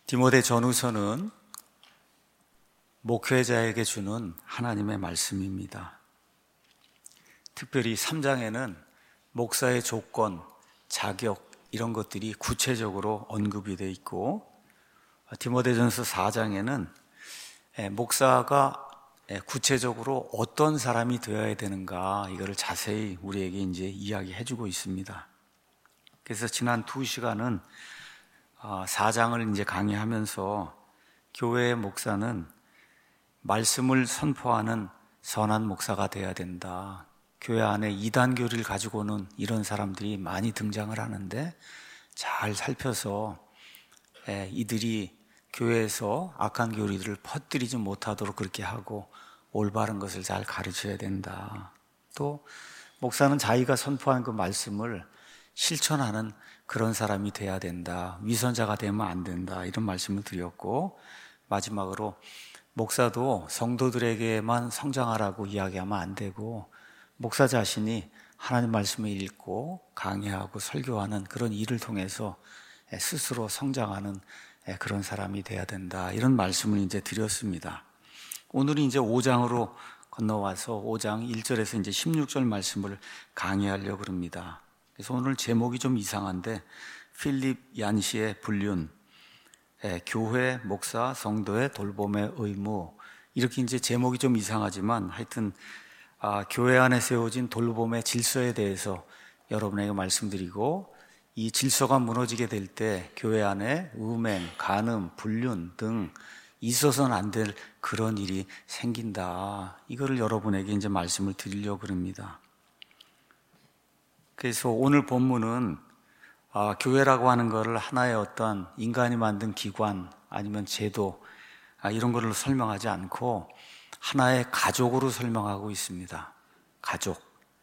디모데 전후서는 목회자에게 주는 하나님의 말씀입니다. 특별히 3장에는 목사의 조건, 자격 이런 것들이 구체적으로 언급이 되어 있고, 디모데전서 4장에는 목사가 구체적으로 어떤 사람이 되어야 되는가 이거를 자세히 우리에게 이제 이야기해 주고 있습니다. 그래서 지난 2시간은 4장을 이제 강의하면서 교회의 목사는 말씀을 선포하는 선한 목사가 되어야 된다. 교회 안에 이단교리를 가지고 오는 이런 사람들이 많이 등장을 하는데 잘 살펴서 이들이 교회에서 악한 교리들을 퍼뜨리지 못하도록 그렇게 하고 올바른 것을 잘 가르쳐야 된다. 또 목사는 자기가 선포한 그 말씀을 실천하는 그런 사람이 돼야 된다. 위선자가 되면 안 된다. 이런 말씀을 드렸고, 마지막으로 목사도 성도들에게만 성장하라고 이야기하면 안 되고, 목사 자신이 하나님 말씀을 읽고 강의하고 설교하는 그런 일을 통해서 스스로 성장하는 그런 사람이 돼야 된다. 이런 말씀을 이제 드렸습니다. 오늘은 이제 5장으로 건너와서 5장 1절에서 이제 16절 말씀을 강의하려고 합니다. 그래서 오늘 제목이 좀 이상한데, 필립 얀시의 불륜, 교회, 목사, 성도의 돌봄의 의무, 이렇게 이제 제목이 좀 이상하지만 하여튼 교회 안에 세워진 돌봄의 질서에 대해서 여러분에게 말씀드리고, 이 질서가 무너지게 될 때 교회 안에 음행, 간음, 불륜 등 있어서는 안 될 그런 일이 생긴다. 이거를 여러분에게 이제 말씀을 드리려고 합니다. 그래서 오늘 본문은 교회라고 하는 것을 하나의 어떤 인간이 만든 기관 아니면 제도 이런 거를 설명하지 않고 하나의 가족으로 설명하고 있습니다. 가족.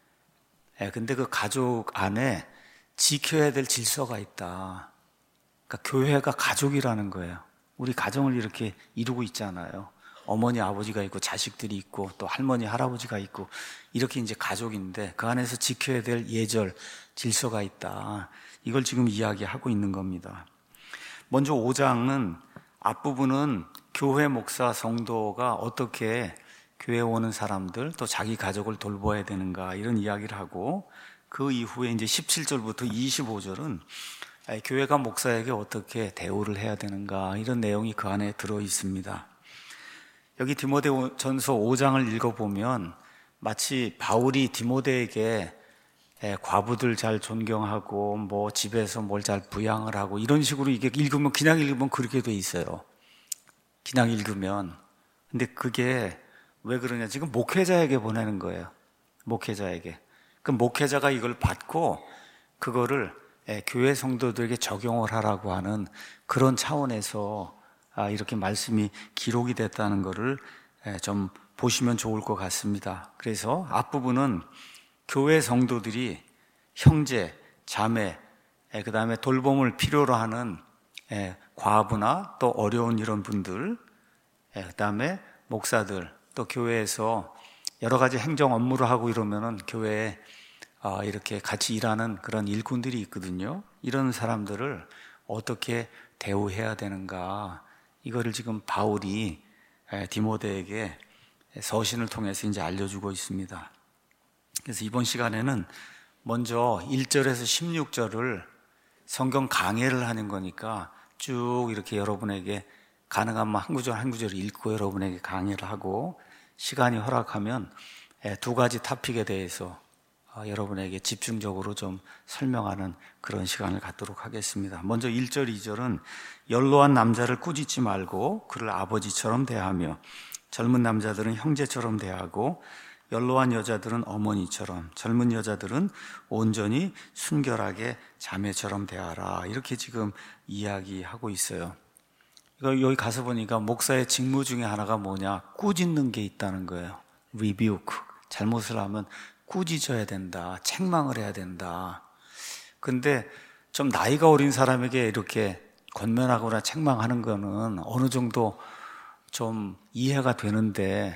근데 그 가족 안에 지켜야 될 질서가 있다. 그러니까 교회가 가족이라는 거예요. 우리 가정을 이렇게 이루고 있잖아요. 어머니, 아버지가 있고 자식들이 있고 또 할머니, 할아버지가 있고 이렇게 이제 가족인데 그 안에서 지켜야 될 예절, 질서가 있다. 이걸 지금 이야기하고 있는 겁니다. 먼저 5장은 앞부분은 교회 목사, 성도가 어떻게 교회에 오는 사람들 또 자기 가족을 돌봐야 되는가 이런 이야기를 하고, 그 이후에 이제 17절부터 25절은 교회가 목사에게 어떻게 대우를 해야 되는가 이런 내용이 그 안에 들어 있습니다. 여기 디모데전서 5장을 읽어보면 마치 바울이 디모데에게 과부들 잘 존경하고 뭐 집에서 뭘 잘 부양을 하고 이런 식으로 이게 그냥 읽으면 그렇게 돼 있어요. 그냥 읽으면. 근데 그게 왜 그러냐, 지금 목회자에게 보내는 거예요. 목회자에게. 그 목회자가 이걸 받고 그거를 교회 성도들에게 적용을 하라고 하는 그런 차원에서 이렇게 말씀이 기록이 됐다는 것을 좀 보시면 좋을 것 같습니다. 그래서 앞부분은 교회 성도들이 형제, 자매, 그 다음에 돌봄을 필요로 하는 과부나 또 어려운 이런 분들, 그 다음에 목사들, 또 교회에서 여러 가지 행정 업무를 하고 이러면은 교회에 이렇게 같이 일하는 그런 일꾼들이 있거든요. 이런 사람들을 어떻게 대우해야 되는가, 이거를 지금 바울이 디모데에게 서신을 통해서 이제 알려주고 있습니다. 그래서 이번 시간에는 먼저 1절에서 16절을 성경 강해를 하는 거니까 쭉 이렇게 여러분에게 가능하면 한 구절 한 구절 읽고 여러분에게 강의를 하고, 시간이 허락하면 두 가지 토픽에 대해서 여러분에게 집중적으로 좀 설명하는 그런 시간을 갖도록 하겠습니다. 먼저 1절, 2절은 연로한 남자를 꾸짖지 말고 그를 아버지처럼 대하며, 젊은 남자들은 형제처럼 대하고, 연로한 여자들은 어머니처럼, 젊은 여자들은 온전히 순결하게 자매처럼 대하라. 이렇게 지금 이야기하고 있어요. 여기 가서 보니까 목사의 직무 중에 하나가 뭐냐, 꾸짖는 게 있다는 거예요. rebuke. 잘못을 하면 꾸짖어야 된다, 책망을 해야 된다. 근데 좀 나이가 어린 사람에게 이렇게 권면하거나 책망하는 거는 어느 정도 좀 이해가 되는데,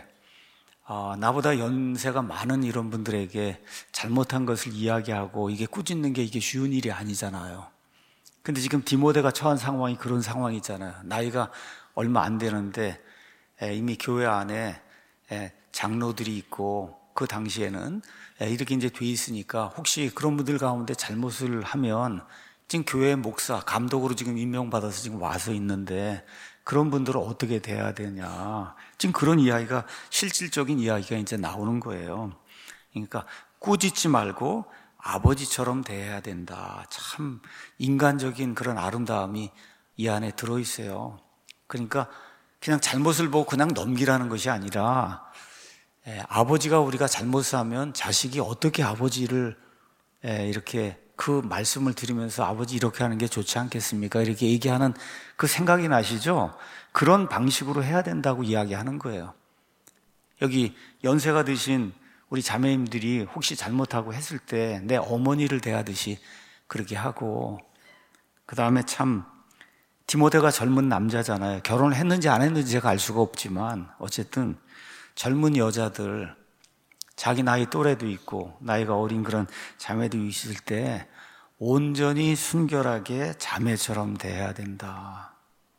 나보다 연세가 많은 이런 분들에게 잘못한 것을 이야기하고 이게 꾸짖는 게 이게 쉬운 일이 아니잖아요. 근데 지금 디모데가 처한 상황이 그런 상황이잖아요. 나이가 얼마 안 되는데 이미 교회 안에 장로들이 있고, 그 당시에는 이렇게 이제 돼 있으니까 혹시 그런 분들 가운데 잘못을 하면 지금 교회 목사, 감독으로 지금 임명받아서 지금 와서 있는데 그런 분들은 어떻게 돼야 되냐. 지금 그런 이야기가, 실질적인 이야기가 이제 나오는 거예요. 그러니까 꾸짖지 말고 아버지처럼 대해야 된다. 참 인간적인 그런 아름다움이 이 안에 들어있어요. 그러니까 그냥 잘못을 보고 그냥 넘기라는 것이 아니라, 아버지가, 우리가 잘못을 하면 자식이 어떻게 아버지를 이렇게 그 말씀을 들으면서 아버지 이렇게 하는 게 좋지 않겠습니까? 이렇게 얘기하는 그 생각이 나시죠? 그런 방식으로 해야 된다고 이야기하는 거예요. 여기 연세가 드신 우리 자매님들이 혹시 잘못하고 했을 때 내 어머니를 대하듯이 그렇게 하고, 그 다음에 참 디모데가 젊은 남자잖아요. 결혼을 했는지 안 했는지 제가 알 수가 없지만 어쨌든 젊은 여자들, 자기 나이 또래도 있고 나이가 어린 그런 자매도 있을 때 온전히 순결하게 자매처럼 대해야 된다.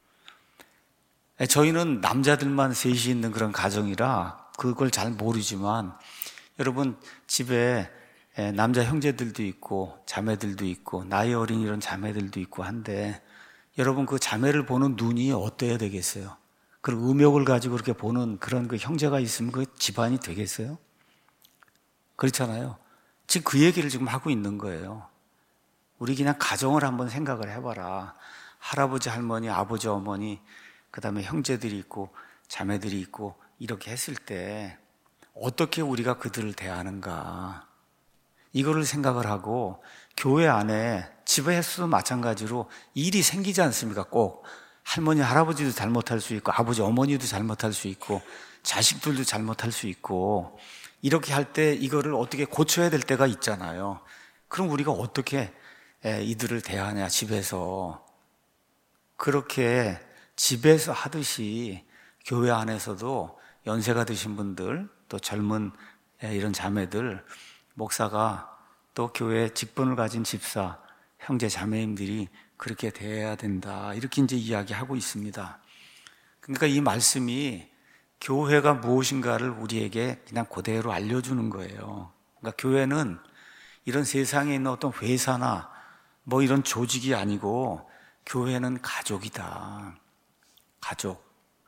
저희는 남자들만 셋이 있는 그런 가정이라 그걸 잘 모르지만, 여러분 집에 남자 형제들도 있고 자매들도 있고 나이 어린 이런 자매들도 있고 한데, 여러분 그 자매를 보는 눈이 어때야 되겠어요? 그런 음욕을 가지고 그렇게 보는 그런 그 형제가 있으면 그 집안이 되겠어요? 그렇잖아요. 지금 그 얘기를 지금 하고 있는 거예요. 우리 그냥 가정을 한번 생각을 해봐라. 할아버지, 할머니, 아버지, 어머니, 그 다음에 형제들이 있고 자매들이 있고 이렇게 했을 때 어떻게 우리가 그들을 대하는가, 이거를 생각을 하고, 교회 안에 집에서도 마찬가지로 일이 생기지 않습니까? 꼭 할머니, 할아버지도 잘못할 수 있고 아버지, 어머니도 잘못할 수 있고 자식들도 잘못할 수 있고, 이렇게 할 때 이거를 어떻게 고쳐야 될 때가 있잖아요. 그럼 우리가 어떻게 이들을 대하냐, 집에서. 그렇게 집에서 하듯이 교회 안에서도 연세가 드신 분들, 또 젊은 이런 자매들, 목사가, 또 교회 직분을 가진 집사, 형제 자매님들이 그렇게 대해야 된다. 이렇게 이제 이야기하고 있습니다. 그러니까 이 말씀이 교회가 무엇인가를 우리에게 그냥 그대로 알려주는 거예요. 그러니까 교회는 이런 세상에 있는 어떤 회사나 뭐 이런 조직이 아니고, 교회는 가족이다. 가족.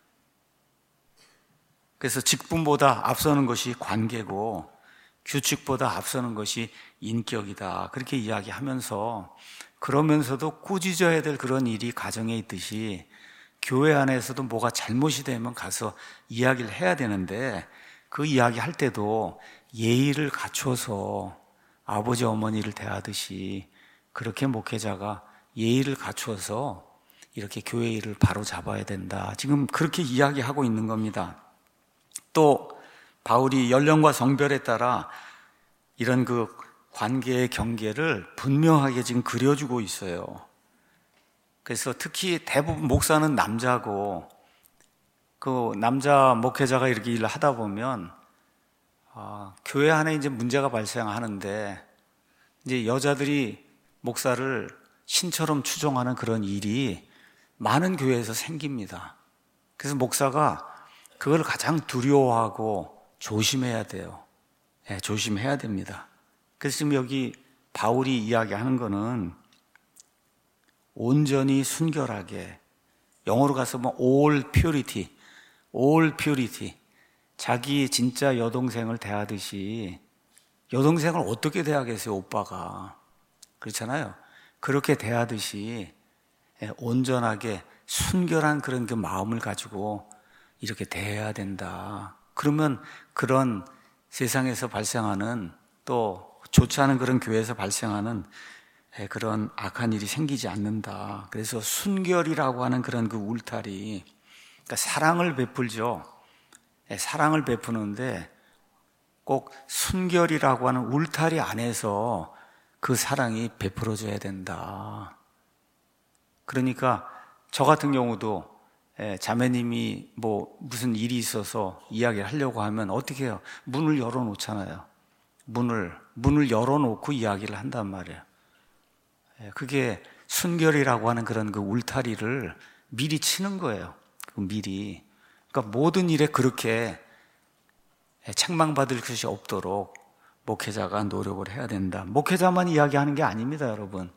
그래서 직분보다 앞서는 것이 관계고 규칙보다 앞서는 것이 인격이다. 그렇게 이야기하면서, 그러면서도 꾸짖어야 될 그런 일이 가정에 있듯이 교회 안에서도 뭐가 잘못이 되면 가서 이야기를 해야 되는데, 그 이야기 할 때도 예의를 갖춰서 아버지 어머니를 대하듯이 그렇게 목회자가 예의를 갖추어서 이렇게 교회 일을 바로 잡아야 된다. 지금 그렇게 이야기하고 있는 겁니다. 또 바울이 연령과 성별에 따라 이런 그 관계의 경계를 분명하게 지금 그려주고 있어요. 그래서 특히 대부분 목사는 남자고, 그 남자 목회자가 이렇게 일을 하다 보면 교회 안에 이제 문제가 발생하는데, 이제 여자들이 목사를 신처럼 추종하는 그런 일이 많은 교회에서 생깁니다. 그래서 목사가 그걸 가장 두려워하고 조심해야 돼요. 조심해야 됩니다. 그래서 지금 여기 바울이 이야기하는 거는 온전히 순결하게, 영어로 가서 뭐 all purity, 자기 진짜 여동생을 대하듯이. 여동생을 어떻게 대하겠어요, 오빠가. 그렇잖아요. 그렇게 대하듯이 온전하게 순결한 그런 그 마음을 가지고 이렇게 대해야 된다. 그러면 그런 세상에서 발생하는, 또 좋지 않은 그런 교회에서 발생하는 그런 악한 일이 생기지 않는다. 그래서 순결이라고 하는 그런 그 울타리, 그러니까 사랑을 베풀죠. 사랑을 베푸는데 꼭 순결이라고 하는 울타리 안에서 그 사랑이 베풀어져야 된다. 그러니까 저 같은 경우도 자매님이 뭐 무슨 일이 있어서 이야기를 하려고 하면 어떻게 해요? 문을 열어놓잖아요. 문을 열어놓고 이야기를 한단 말이에요. 그게 순결이라고 하는 그런 그 울타리를 미리 치는 거예요. 미리. 그러니까 모든 일에 그렇게 책망받을 것이 없도록 목회자가 노력을 해야 된다. 목회자만 이야기하는 게 아닙니다, 여러분.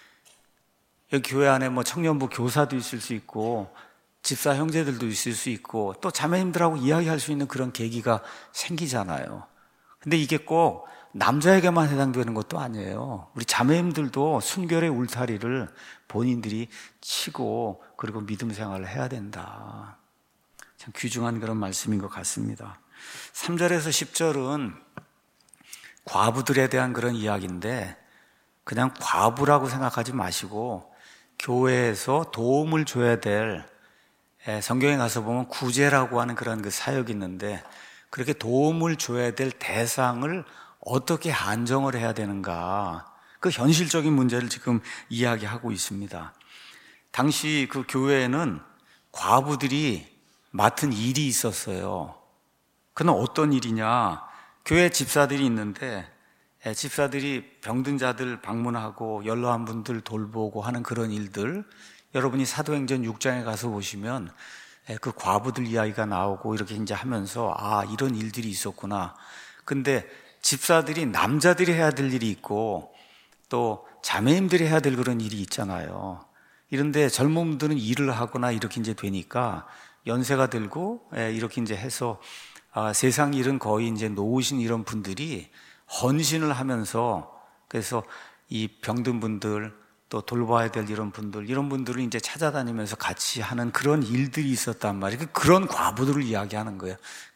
여기 교회 안에 뭐 청년부 교사도 있을 수 있고, 집사 형제들도 있을 수 있고, 또 자매님들하고 이야기할 수 있는 그런 계기가 생기잖아요. 근데 이게 꼭 남자에게만 해당되는 것도 아니에요. 우리 자매님들도 순결의 울타리를 본인들이 치고, 그리고 믿음 생활을 해야 된다. 참 귀중한 그런 말씀인 것 같습니다. 3절에서 10절은 과부들에 대한 그런 이야기인데, 그냥 과부라고 생각하지 마시고 교회에서 도움을 줘야 될, 성경에 가서 보면 구제라고 하는 그런 그 사역이 있는데, 그렇게 도움을 줘야 될 대상을 어떻게 한정을 해야 되는가, 그 현실적인 문제를 지금 이야기하고 있습니다. 당시 그 교회에는 과부들이 맡은 일이 있었어요. 그는 어떤 일이냐, 교회 집사들이 있는데 집사들이 병든 자들 방문하고 연로한 분들 돌보고 하는 그런 일들, 여러분이 사도행전 6장에 가서 보시면 그 과부들 이야기가 나오고 이렇게 이제 하면서 이런 일들이 있었구나. 근데 집사들이, 남자들이 해야 될 일이 있고 또 자매님들이 해야 될 그런 일이 있잖아요. 이런데 젊은 분들은 일을 하거나 이렇게 이제 되니까 연세가 들고 이렇게 이제 해서 세상 일은 거의 이제 놓으신 이런 분들이 헌신을 하면서, 그래서 이 병든 분들 또 돌봐야 될 이런 분들을 이제 찾아다니면서 같이 하는 그런 일들이 있었단 말이에요. 그런 과부들을 이야기하는 거예요.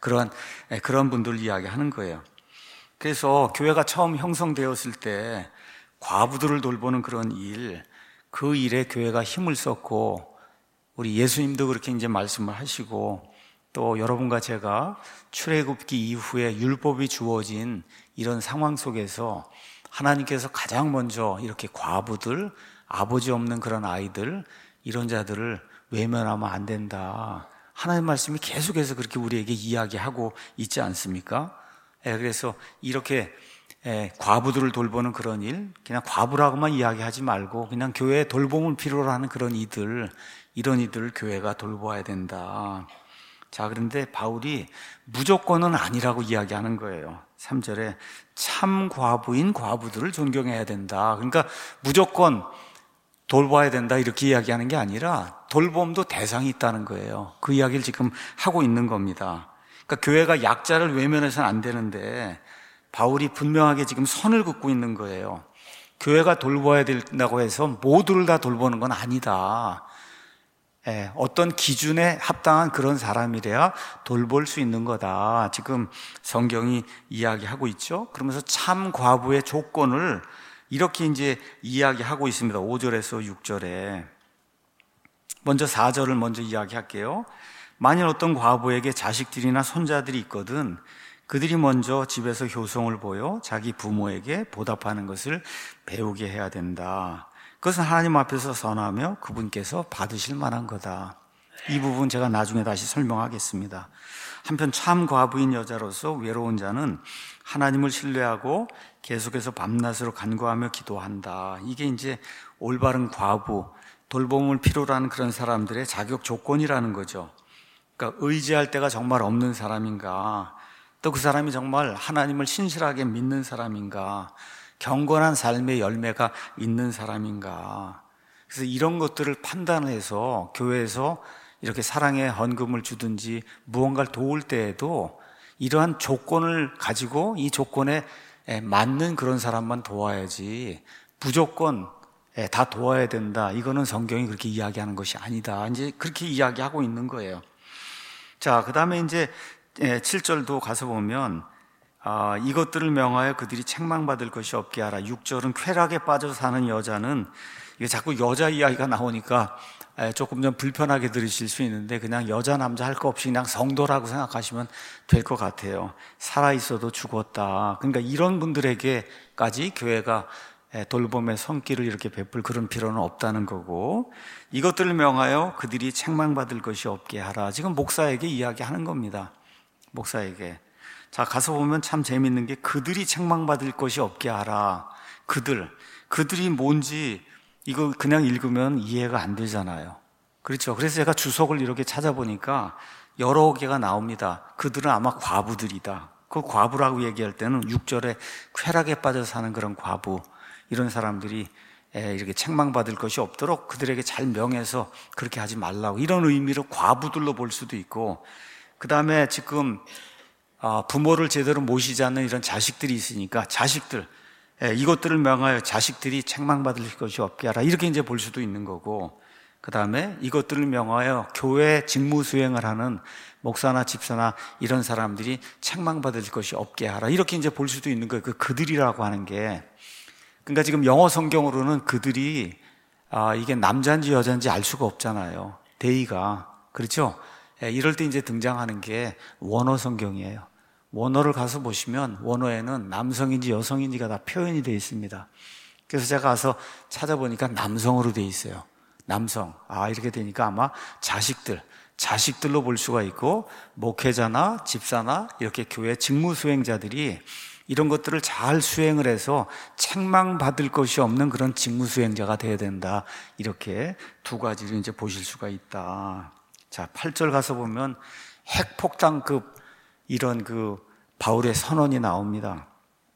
그런 분들을 이야기하는 거예요. 그래서 교회가 처음 형성되었을 때 과부들을 돌보는 그런 일, 그 일에 교회가 힘을 썼고, 우리 예수님도 그렇게 이제 말씀을 하시고, 또 여러분과 제가 출애굽기 이후에 율법이 주어진 이런 상황 속에서 하나님께서 가장 먼저 이렇게 과부들, 아버지 없는 그런 아이들, 이런 자들을 외면하면 안 된다. 하나님 말씀이 계속해서 그렇게 우리에게 이야기하고 있지 않습니까? 그래서 이렇게 과부들을 돌보는 그런 일, 그냥 과부라고만 이야기하지 말고 그냥 교회에 돌봄을 필요로 하는 그런 이들, 이런 이들을 교회가 돌보아야 된다. 자, 그런데 바울이 무조건은 아니라고 이야기하는 거예요. 3절에 참 과부인 과부들을 존경해야 된다. 그러니까 무조건 돌봐야 된다 이렇게 이야기하는 게 아니라 돌봄도 대상이 있다는 거예요. 그 이야기를 지금 하고 있는 겁니다. 그러니까 교회가 약자를 외면해서는 안 되는데 바울이 분명하게 지금 선을 긋고 있는 거예요. 교회가 돌봐야 된다고 해서 모두를 다 돌보는 건 아니다. 어떤 기준에 합당한 그런 사람이래야 돌볼 수 있는 거다. 지금 성경이 이야기하고 있죠. 그러면서 참 과부의 조건을 이렇게 이제 이야기하고 있습니다. 5절에서 6절에. 먼저 4절을 먼저 이야기할게요. 만일 어떤 과부에게 자식들이나 손자들이 있거든 그들이 먼저 집에서 효성을 보여 자기 부모에게 보답하는 것을 배우게 해야 된다. 그것은 하나님 앞에서 선하며 그분께서 받으실 만한 거다. 이 부분 제가 나중에 다시 설명하겠습니다. 한편 참 과부인 여자로서 외로운 자는 하나님을 신뢰하고 계속해서 밤낮으로 간구하며 기도한다. 이게 이제 올바른 과부, 돌봄을 필요로 하는 그런 사람들의 자격 조건이라는 거죠. 그러니까 의지할 데가 정말 없는 사람인가, 또 그 사람이 정말 하나님을 신실하게 믿는 사람인가, 경건한 삶의 열매가 있는 사람인가. 그래서 이런 것들을 판단해서 교회에서 이렇게 사랑의 헌금을 주든지 무언가를 도울 때에도 이러한 조건을 가지고 이 조건에 맞는 그런 사람만 도와야지 무조건 다 도와야 된다. 이거는 성경이 그렇게 이야기하는 것이 아니다. 이제 그렇게 이야기하고 있는 거예요. 자, 그 다음에 이제 7절도 가서 보면 이것들을 명하여 그들이 책망받을 것이 없게 하라. 6절은 쾌락에 빠져 사는 여자는, 이게 자꾸 여자 이야기가 나오니까 조금 좀 불편하게 들으실 수 있는데 그냥 여자 남자 할 거 없이 그냥 성도라고 생각하시면 될 것 같아요. 살아있어도 죽었다. 그러니까 이런 분들에게까지 교회가 돌봄의 손길을 이렇게 베풀 그런 필요는 없다는 거고, 이것들을 명하여 그들이 책망받을 것이 없게 하라. 지금 목사에게 이야기하는 겁니다. 목사에게. 자, 가서 보면 참 재밌는 게 그들이 책망받을 것이 없게 하라. 그들이 뭔지 이거 그냥 읽으면 이해가 안 되잖아요. 그렇죠. 그래서 제가 주석을 이렇게 찾아보니까 여러 개가 나옵니다. 그들은 아마 과부들이다. 그 과부라고 얘기할 때는 6절에 쾌락에 빠져 사는 그런 과부, 이런 사람들이 이렇게 책망받을 것이 없도록 그들에게 잘 명해서 그렇게 하지 말라고, 이런 의미로 과부들로 볼 수도 있고, 그 다음에 지금 부모를 제대로 모시지 않는 이런 자식들이 있으니까 자식들, 이것들을 명하여 자식들이 책망받을 것이 없게 하라, 이렇게 이제 볼 수도 있는 거고, 그 다음에 이것들을 명하여 교회 직무 수행을 하는 목사나 집사나 이런 사람들이 책망받을 것이 없게 하라, 이렇게 이제 볼 수도 있는 거예요. 그들이라고 하는 게, 그러니까 지금 영어 성경으로는 그들이 이게 남자인지 여자인지 알 수가 없잖아요. 대의가. 그렇죠? 이럴 때 이제 등장하는 게 원어 성경이에요. 원어를 가서 보시면 원어에는 남성인지 여성인지가 다 표현이 되어 있습니다. 그래서 제가 가서 찾아보니까 남성으로 되어 있어요. 남성. 이렇게 되니까 아마 자식들로 볼 수가 있고, 목회자나 집사나 이렇게 교회 직무 수행자들이 이런 것들을 잘 수행을 해서 책망받을 것이 없는 그런 직무 수행자가 되어야 된다. 이렇게 두 가지를 이제 보실 수가 있다. 자, 8절 가서 보면 핵폭탄급 이런 바울의 선언이 나옵니다.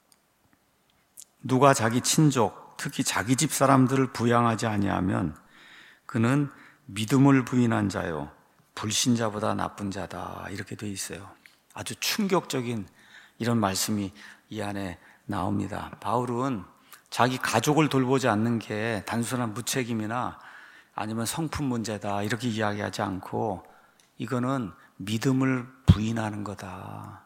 누가 자기 친족, 특히 자기 집 사람들을 부양하지 아니하면 그는 믿음을 부인한 자요, 불신자보다 나쁜 자다, 이렇게 돼 있어요. 아주 충격적인 이런 말씀이 이 안에 나옵니다. 바울은 자기 가족을 돌보지 않는 게 단순한 무책임이나 아니면 성품 문제다, 이렇게 이야기하지 않고 이거는 믿음을 부인하는 거다.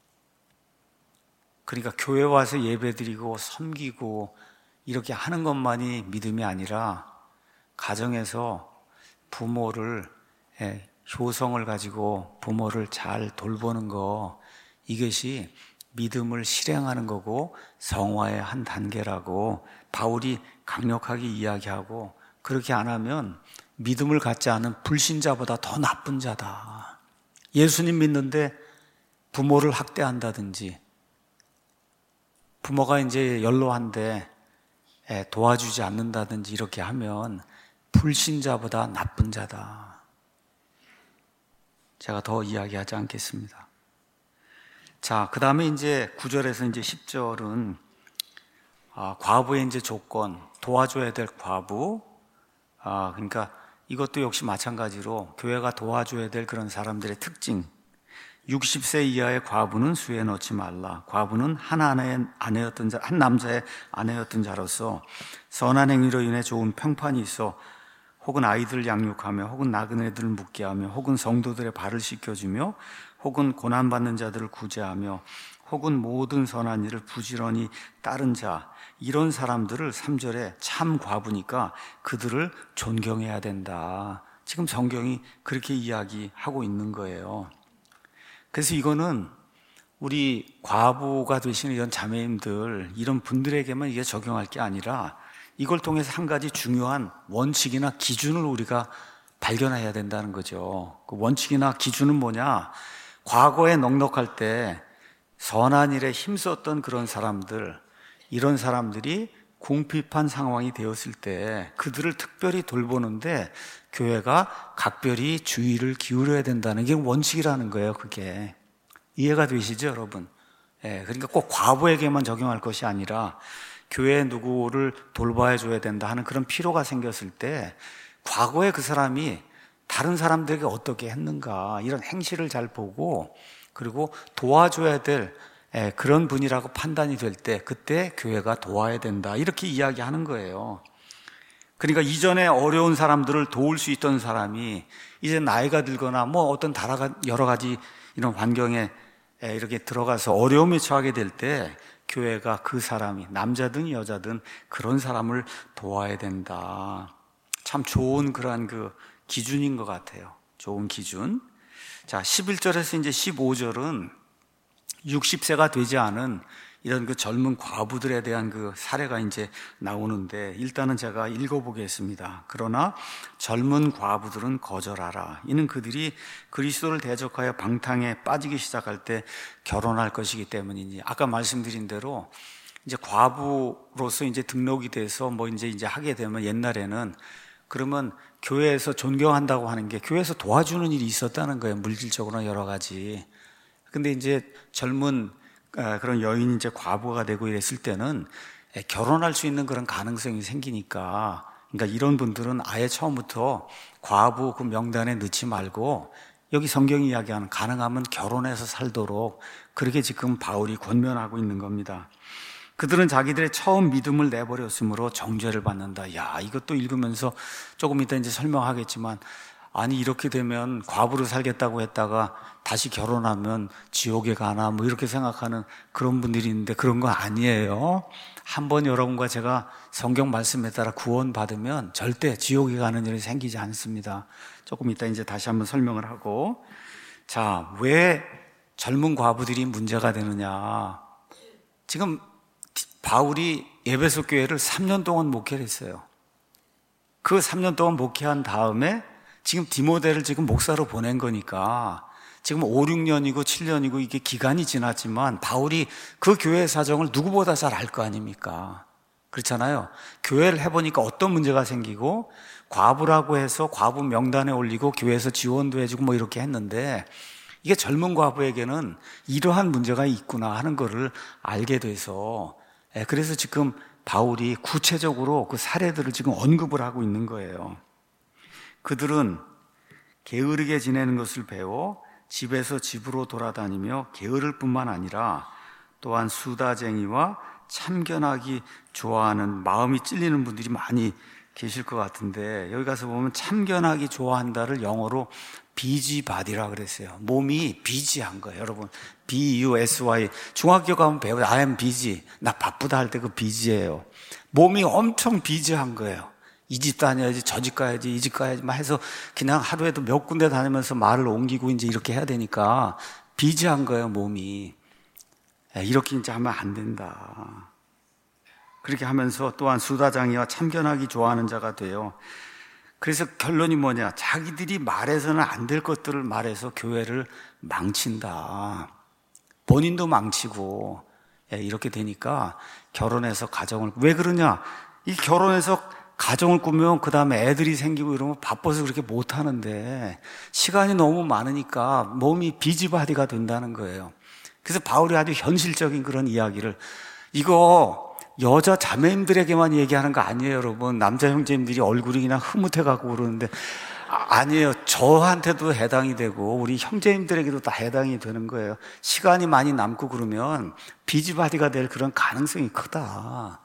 그러니까 교회 와서 예배드리고 섬기고 이렇게 하는 것만이 믿음이 아니라 가정에서 부모를, 효성을 가지고 부모를 잘 돌보는 거, 이것이 믿음을 실행하는 거고 성화의 한 단계라고 바울이 강력하게 이야기하고, 그렇게 안 하면 믿음을 갖지 않은 불신자보다 더 나쁜 자다. 예수님 믿는데 부모를 학대한다든지, 부모가 이제 연로한데 도와주지 않는다든지 이렇게 하면 불신자보다 나쁜 자다. 제가 더 이야기하지 않겠습니다. 자, 그 다음에 이제 9절에서 이제 10절은 과부의 이제 조건, 도와줘야 될 과부. 그러니까 이것도 역시 마찬가지로 교회가 도와줘야 될 그런 사람들의 특징. 60세 이하의 과부는 수에 넣지 말라. 과부는 한 남자의 아내였던 자로서 선한 행위로 인해 좋은 평판이 있어 혹은 아이들 양육하며, 혹은 나그네들을 묵게 하며, 혹은 성도들의 발을 씻겨주며, 혹은 고난받는 자들을 구제하며, 혹은 모든 선한 일을 부지런히 따른 자, 이런 사람들을 3절에 참 과부니까 그들을 존경해야 된다. 지금 성경이 그렇게 이야기하고 있는 거예요. 그래서 이거는 우리 과부가 되시는 이런 자매님들, 이런 분들에게만 이게 적용할 게 아니라 이걸 통해서 한 가지 중요한 원칙이나 기준을 우리가 발견해야 된다는 거죠. 그 원칙이나 기준은 뭐냐? 과거에 넉넉할 때 선한 일에 힘썼던 그런 사람들, 이런 사람들이 궁핍한 상황이 되었을 때 그들을 특별히 돌보는데 교회가 각별히 주의를 기울여야 된다는 게 원칙이라는 거예요. 그게 이해가 되시죠, 여러분? 그러니까 꼭 과부에게만 적용할 것이 아니라 교회 누구를 돌봐야 줘야 된다 하는 그런 필요가 생겼을 때 과거에 그 사람이 다른 사람들에게 어떻게 했는가, 이런 행실을 잘 보고, 그리고 도와줘야 될 그런 분이라고 판단이 될 때 그때 교회가 도와야 된다, 이렇게 이야기하는 거예요. 그러니까 이전에 어려운 사람들을 도울 수 있던 사람이 이제 나이가 들거나 어떤 여러 가지 이런 환경에 이렇게 들어가서 어려움에 처하게 될 때 교회가 그 사람이, 남자든 여자든 그런 사람을 도와야 된다. 참 좋은 그러한 기준인 것 같아요. 좋은 기준. 자, 11절에서 이제 15절은 60세가 되지 않은 이런 젊은 과부들에 대한 사례가 이제 나오는데, 일단은 제가 읽어보겠습니다. 그러나 젊은 과부들은 거절하라. 이는 그들이 그리스도를 대적하여 방탕에 빠지기 시작할 때 결혼할 것이기 때문이니. 아까 말씀드린 대로 이제 과부로서 이제 등록이 돼서 뭐 이제 하게 되면 옛날에는 그러면 교회에서 존경한다고 하는 게 교회에서 도와주는 일이 있었다는 거예요. 물질적으로나 여러 가지. 근데 이제 젊은 그런 여인이 이제 과부가 되고 이랬을 때는 결혼할 수 있는 그런 가능성이 생기니까, 그러니까 이런 분들은 아예 처음부터 과부 그 명단에 넣지 말고 여기 성경이 이야기하는 가능하면 결혼해서 살도록 그렇게 지금 바울이 권면하고 있는 겁니다. 그들은 자기들의 처음 믿음을 내버렸으므로 정죄를 받는다. 야, 이것도 읽으면서 조금 이따 이제 설명하겠지만, 아니 이렇게 되면 과부로 살겠다고 했다가 다시 결혼하면 지옥에 가나 뭐 이렇게 생각하는 그런 분들이 있는데 그런 거 아니에요. 한번 여러분과 제가 성경 말씀에 따라 구원 받으면 절대 지옥에 가는 일이 생기지 않습니다. 조금 이따 이제 다시 한번 설명을 하고, 자, 왜 젊은 과부들이 문제가 되느냐? 지금 바울이 에베소 교회를 3년 동안 목회를 했어요. 그 3년 동안 목회한 다음에 지금 디모데를 지금 목사로 보낸 거니까 지금 5, 6년이고 7년이고 이게 기간이 지났지만 바울이 그 교회의 사정을 누구보다 잘 알 거 아닙니까? 그렇잖아요. 교회를 해보니까 어떤 문제가 생기고 과부라고 해서 과부 명단에 올리고 교회에서 지원도 해주고 뭐 이렇게 했는데 이게 젊은 과부에게는 이러한 문제가 있구나 하는 거를 알게 돼서, 그래서 지금 바울이 구체적으로 그 사례들을 지금 언급을 하고 있는 거예요. 그들은 게으르게 지내는 것을 배워 집에서 집으로 돌아다니며 게으를 뿐만 아니라 또한 수다쟁이와 참견하기 좋아하는, 마음이 찔리는 분들이 많이 계실 것 같은데, 여기 가서 보면 참견하기 좋아한다를 영어로 비지바디라 그랬어요. 몸이 비지한 거예요. 여러분, B-U-S-Y. 중학교 가면 배워요. I am busy. 나 바쁘다 할 때 그 비지예요. 몸이 엄청 비지한 거예요. 이 집 다녀야지, 저 집 가야지, 이 집 가야지 막 해서 그냥 하루에도 몇 군데 다니면서 말을 옮기고 이제 이렇게 해야 되니까 비지한 거예요, 몸이. 이렇게 이제 하면 안 된다. 그렇게 하면서 또한 수다장이와 참견하기 좋아하는 자가 돼요. 그래서 결론이 뭐냐? 자기들이 말해서는 안 될 것들을 말해서 교회를 망친다. 본인도 망치고, 이렇게 되니까 결혼해서 가정을, 왜 그러냐? 이 결혼해서 가정을 꾸면 그 다음에 애들이 생기고 이러면 바빠서 그렇게 못하는데 시간이 너무 많으니까 몸이 비지바디가 된다는 거예요. 그래서 바울이 아주 현실적인 그런 이야기를, 이거 여자 자매님들에게만 얘기하는 거 아니에요, 여러분. 남자 형제님들이 얼굴이 그냥 흐뭇해가고 그러는데 아니에요. 저한테도 해당이 되고 우리 형제님들에게도 다 해당이 되는 거예요. 시간이 많이 남고 그러면 비지바디가 될 그런 가능성이 크다.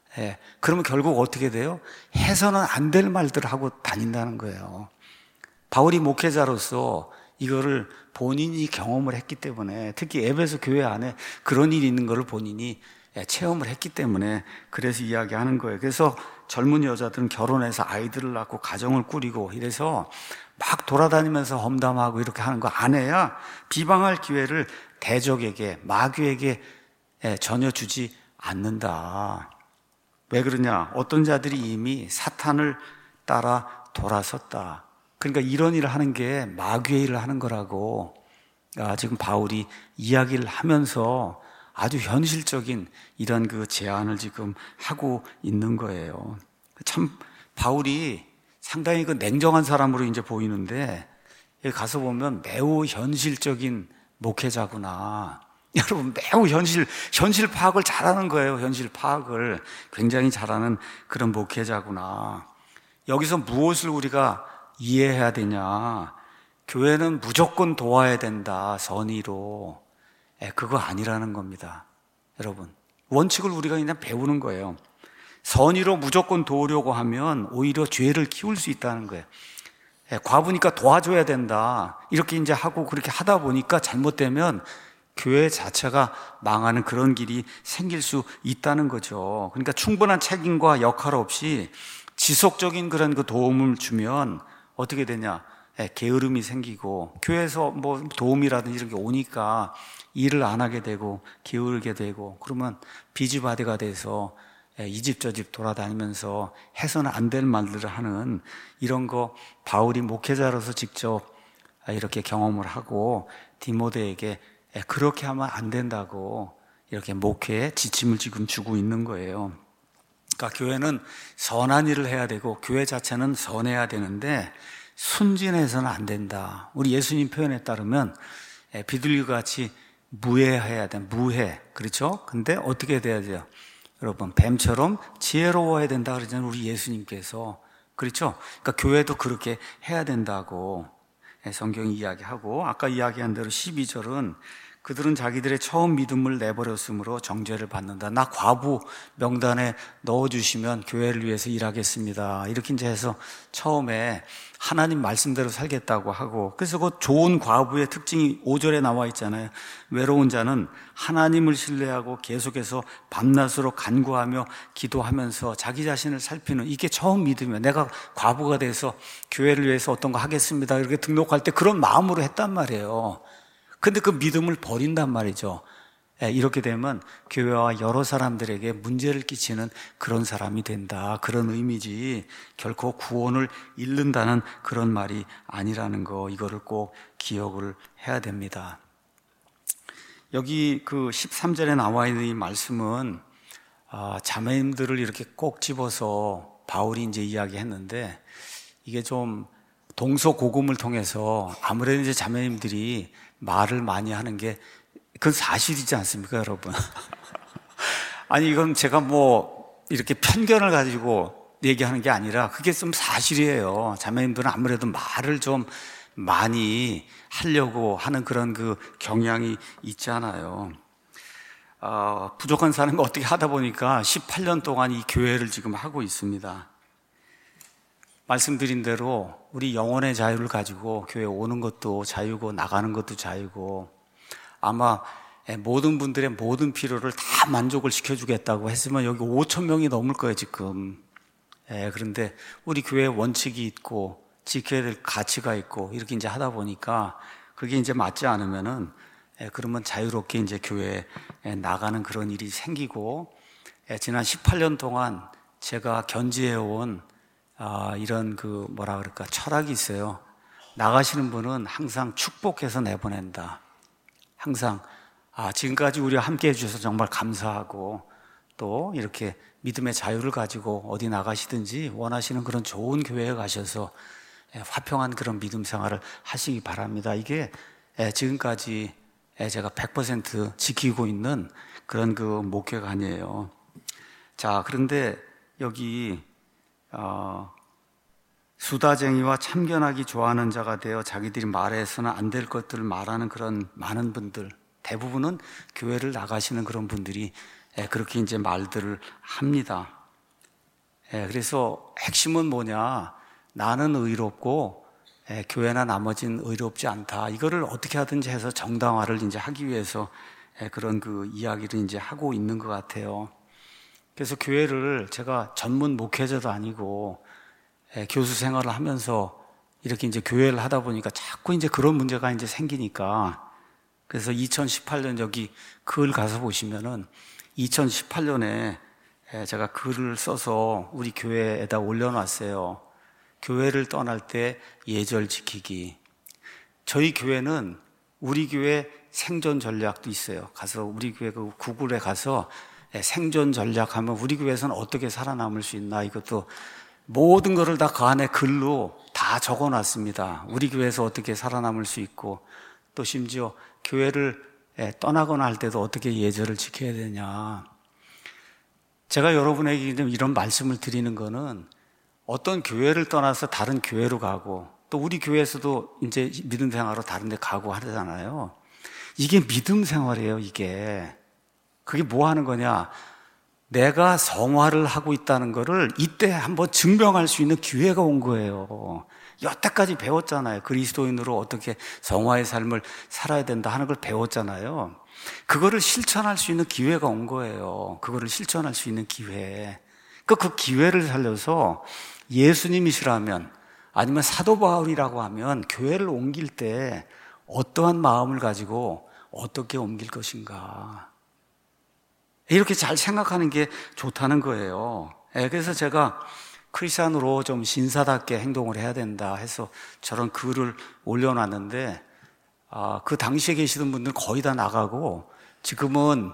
그러면 결국 어떻게 돼요? 해서는 안 될 말들을 하고 다닌다는 거예요. 바울이 목회자로서 이거를 본인이 경험을 했기 때문에, 특히 에베소 교회 안에 그런 일이 있는 것을 본인이 체험을 했기 때문에 그래서 이야기하는 거예요. 그래서 젊은 여자들은 결혼해서 아이들을 낳고 가정을 꾸리고 이래서 막 돌아다니면서 험담하고 이렇게 하는 거 안 해야 비방할 기회를 대적에게, 마귀에게 전혀 주지 않는다. 왜 그러냐? 어떤 자들이 이미 사탄을 따라 돌아섰다. 그러니까 이런 일을 하는 게 마귀의 일을 하는 거라고 지금 바울이 이야기를 하면서 아주 현실적인 이런 그 제안을 지금 하고 있는 거예요. 참 바울이 상당히 그 냉정한 사람으로 이제 보이는데 여기 가서 보면 매우 현실적인 목회자구나. 여러분, 매우 현실 파악을 잘하는 거예요. 현실 파악을 굉장히 잘하는 그런 목회자구나. 여기서 무엇을 우리가 이해해야 되냐? 교회는 무조건 도와야 된다, 선의로. 그거 아니라는 겁니다. 여러분, 원칙을 우리가 그냥 배우는 거예요. 선의로 무조건 도우려고 하면 오히려 죄를 키울 수 있다는 거예요. 과부니까 도와줘야 된다, 이렇게 이제 하고 그렇게 하다 보니까 잘못되면 교회 자체가 망하는 그런 길이 생길 수 있다는 거죠. 그러니까 충분한 책임과 역할 없이 지속적인 그런 그 도움을 주면 어떻게 되냐? 게으름이 생기고 교회에서 뭐 도움이라든지 이런 게 오니까 일을 안 하게 되고 게으르게 되고, 그러면 비지바디가 돼서 이 집 저 집 돌아다니면서 해서는 안 될 말들을 하는 이런 거 바울이 목회자로서 직접 이렇게 경험을 하고 디모데에게 그렇게 하면 안 된다고 이렇게 목회에 지침을 지금 주고 있는 거예요. 그러니까 교회는 선한 일을 해야 되고 교회 자체는 선해야 되는데 순진해서는 안 된다. 우리 예수님 표현에 따르면 비둘기와 같이 무해해야 돼. 무해. 그렇죠? 근데 어떻게 돼야 돼요? 여러분, 뱀처럼 지혜로워야 된다 그러잖아요. 우리 예수님께서. 그렇죠? 그러니까 교회도 그렇게 해야 된다고 성경이 이야기하고, 아까 이야기한 대로 12절은 그들은 자기들의 처음 믿음을 내버렸으므로 정죄를 받는다. 나 과부 명단에 넣어주시면 교회를 위해서 일하겠습니다. 이렇게 이제 해서 처음에 하나님 말씀대로 살겠다고 하고, 그래서 그 좋은 과부의 특징이 5절에 나와 있잖아요. 외로운 자는 하나님을 신뢰하고 계속해서 밤낮으로 간구하며 기도하면서 자기 자신을 살피는, 이게 처음 믿음이에요. 내가 과부가 돼서 교회를 위해서 어떤 거 하겠습니다. 이렇게 등록할 때 그런 마음으로 했단 말이에요. 근데 그 믿음을 버린단 말이죠. 이렇게 되면 교회와 여러 사람들에게 문제를 끼치는 그런 사람이 된다. 그런 의미지 결코 구원을 잃는다는 그런 말이 아니라는 거, 이거를 꼭 기억을 해야 됩니다. 여기 그 13절에 나와 있는 이 말씀은 자매님들을 이렇게 꼭 집어서 바울이 이제 이야기했는데, 이게 좀 동서고금을 통해서 아무래도 이제 자매님들이 말을 많이 하는 게 그건 사실이지 않습니까, 여러분? 아니, 이건 제가 뭐 이렇게 편견을 가지고 얘기하는 게 아니라 그게 좀 사실이에요. 자매님들은 아무래도 말을 좀 많이 하려고 하는 그런 그 경향이 있잖아요. 부족한 사람이 어떻게 하다 보니까 18년 동안 이 교회를 지금 하고 있습니다. 말씀드린 대로 우리 영혼의 자유를 가지고 교회 오는 것도 자유고 나가는 것도 자유고, 아마 모든 분들의 모든 필요를 다 만족을 시켜주겠다고 했으면 여기 5천 명이 넘을 거예요 지금. 그런데 우리 교회에 원칙이 있고 지켜야 될 가치가 있고 이렇게 이제 하다 보니까 그게 이제 맞지 않으면은 그러면 자유롭게 이제 교회에 나가는 그런 일이 생기고, 지난 18년 동안 제가 견지해온 이런 그 뭐라 그럴까 철학이 있어요. 나가시는 분은 항상 축복해서 내보낸다. 항상 지금까지 우리와 함께 해주셔서 정말 감사하고, 또 이렇게 믿음의 자유를 가지고 어디 나가시든지 원하시는 그런 좋은 교회에 가셔서 화평한 그런 믿음 생활을 하시기 바랍니다. 이게 지금까지 제가 100% 지키고 있는 그런 그 목회관이에요. 자, 그런데 여기 수다쟁이와 참견하기 좋아하는 자가 되어 자기들이 말해서는 안 될 것들을 말하는 그런 많은 분들, 대부분은 교회를 나가시는 그런 분들이 그렇게 이제 말들을 합니다. 그래서 핵심은 뭐냐? 나는 의롭고 교회나 나머지는 의롭지 않다. 이거를 어떻게 하든지 해서 정당화를 이제 하기 위해서 그런 그 이야기를 이제 하고 있는 것 같아요. 그래서 교회를, 제가 전문 목회자도 아니고 교수 생활을 하면서 이렇게 이제 교회를 하다 보니까 자꾸 이제 그런 문제가 이제 생기니까, 그래서 2018년 여기 글 가서 보시면은 2018년에 제가 글을 써서 우리 교회에다 올려놨어요. 교회를 떠날 때 예절 지키기. 저희 교회는 우리 교회 생존 전략도 있어요. 가서 우리 교회 그 구글에 가서 생존 전략하면 우리 교회에서는 어떻게 살아남을 수 있나, 이것도 모든 것을 다 그 안에 글로 다 적어놨습니다. 우리 교회에서 어떻게 살아남을 수 있고, 또 심지어 교회를 떠나거나 할 때도 어떻게 예절을 지켜야 되냐. 제가 여러분에게 이런 말씀을 드리는 거는, 어떤 교회를 떠나서 다른 교회로 가고, 또 우리 교회에서도 이제 믿음 생활로 다른 데 가고 하잖아요. 이게 믿음 생활이에요, 이게. 그게 뭐 하는 거냐? 내가 성화를 하고 있다는 거를 이때 한번 증명할 수 있는 기회가 온 거예요. 여태까지 배웠잖아요. 그리스도인으로 어떻게 성화의 삶을 살아야 된다 하는 걸 배웠잖아요. 그거를 실천할 수 있는 기회가 온 거예요. 그거를 실천할 수 있는 기회. 그 기회를 살려서 예수님이시라면, 아니면 사도 바울이라고 하면 교회를 옮길 때 어떠한 마음을 가지고 어떻게 옮길 것인가, 이렇게 잘 생각하는 게 좋다는 거예요. 그래서 제가 크리스찬으로 좀 신사답게 행동을 해야 된다 해서 저런 글을 올려놨는데, 그 당시에 계시던 분들 거의 다 나가고 지금은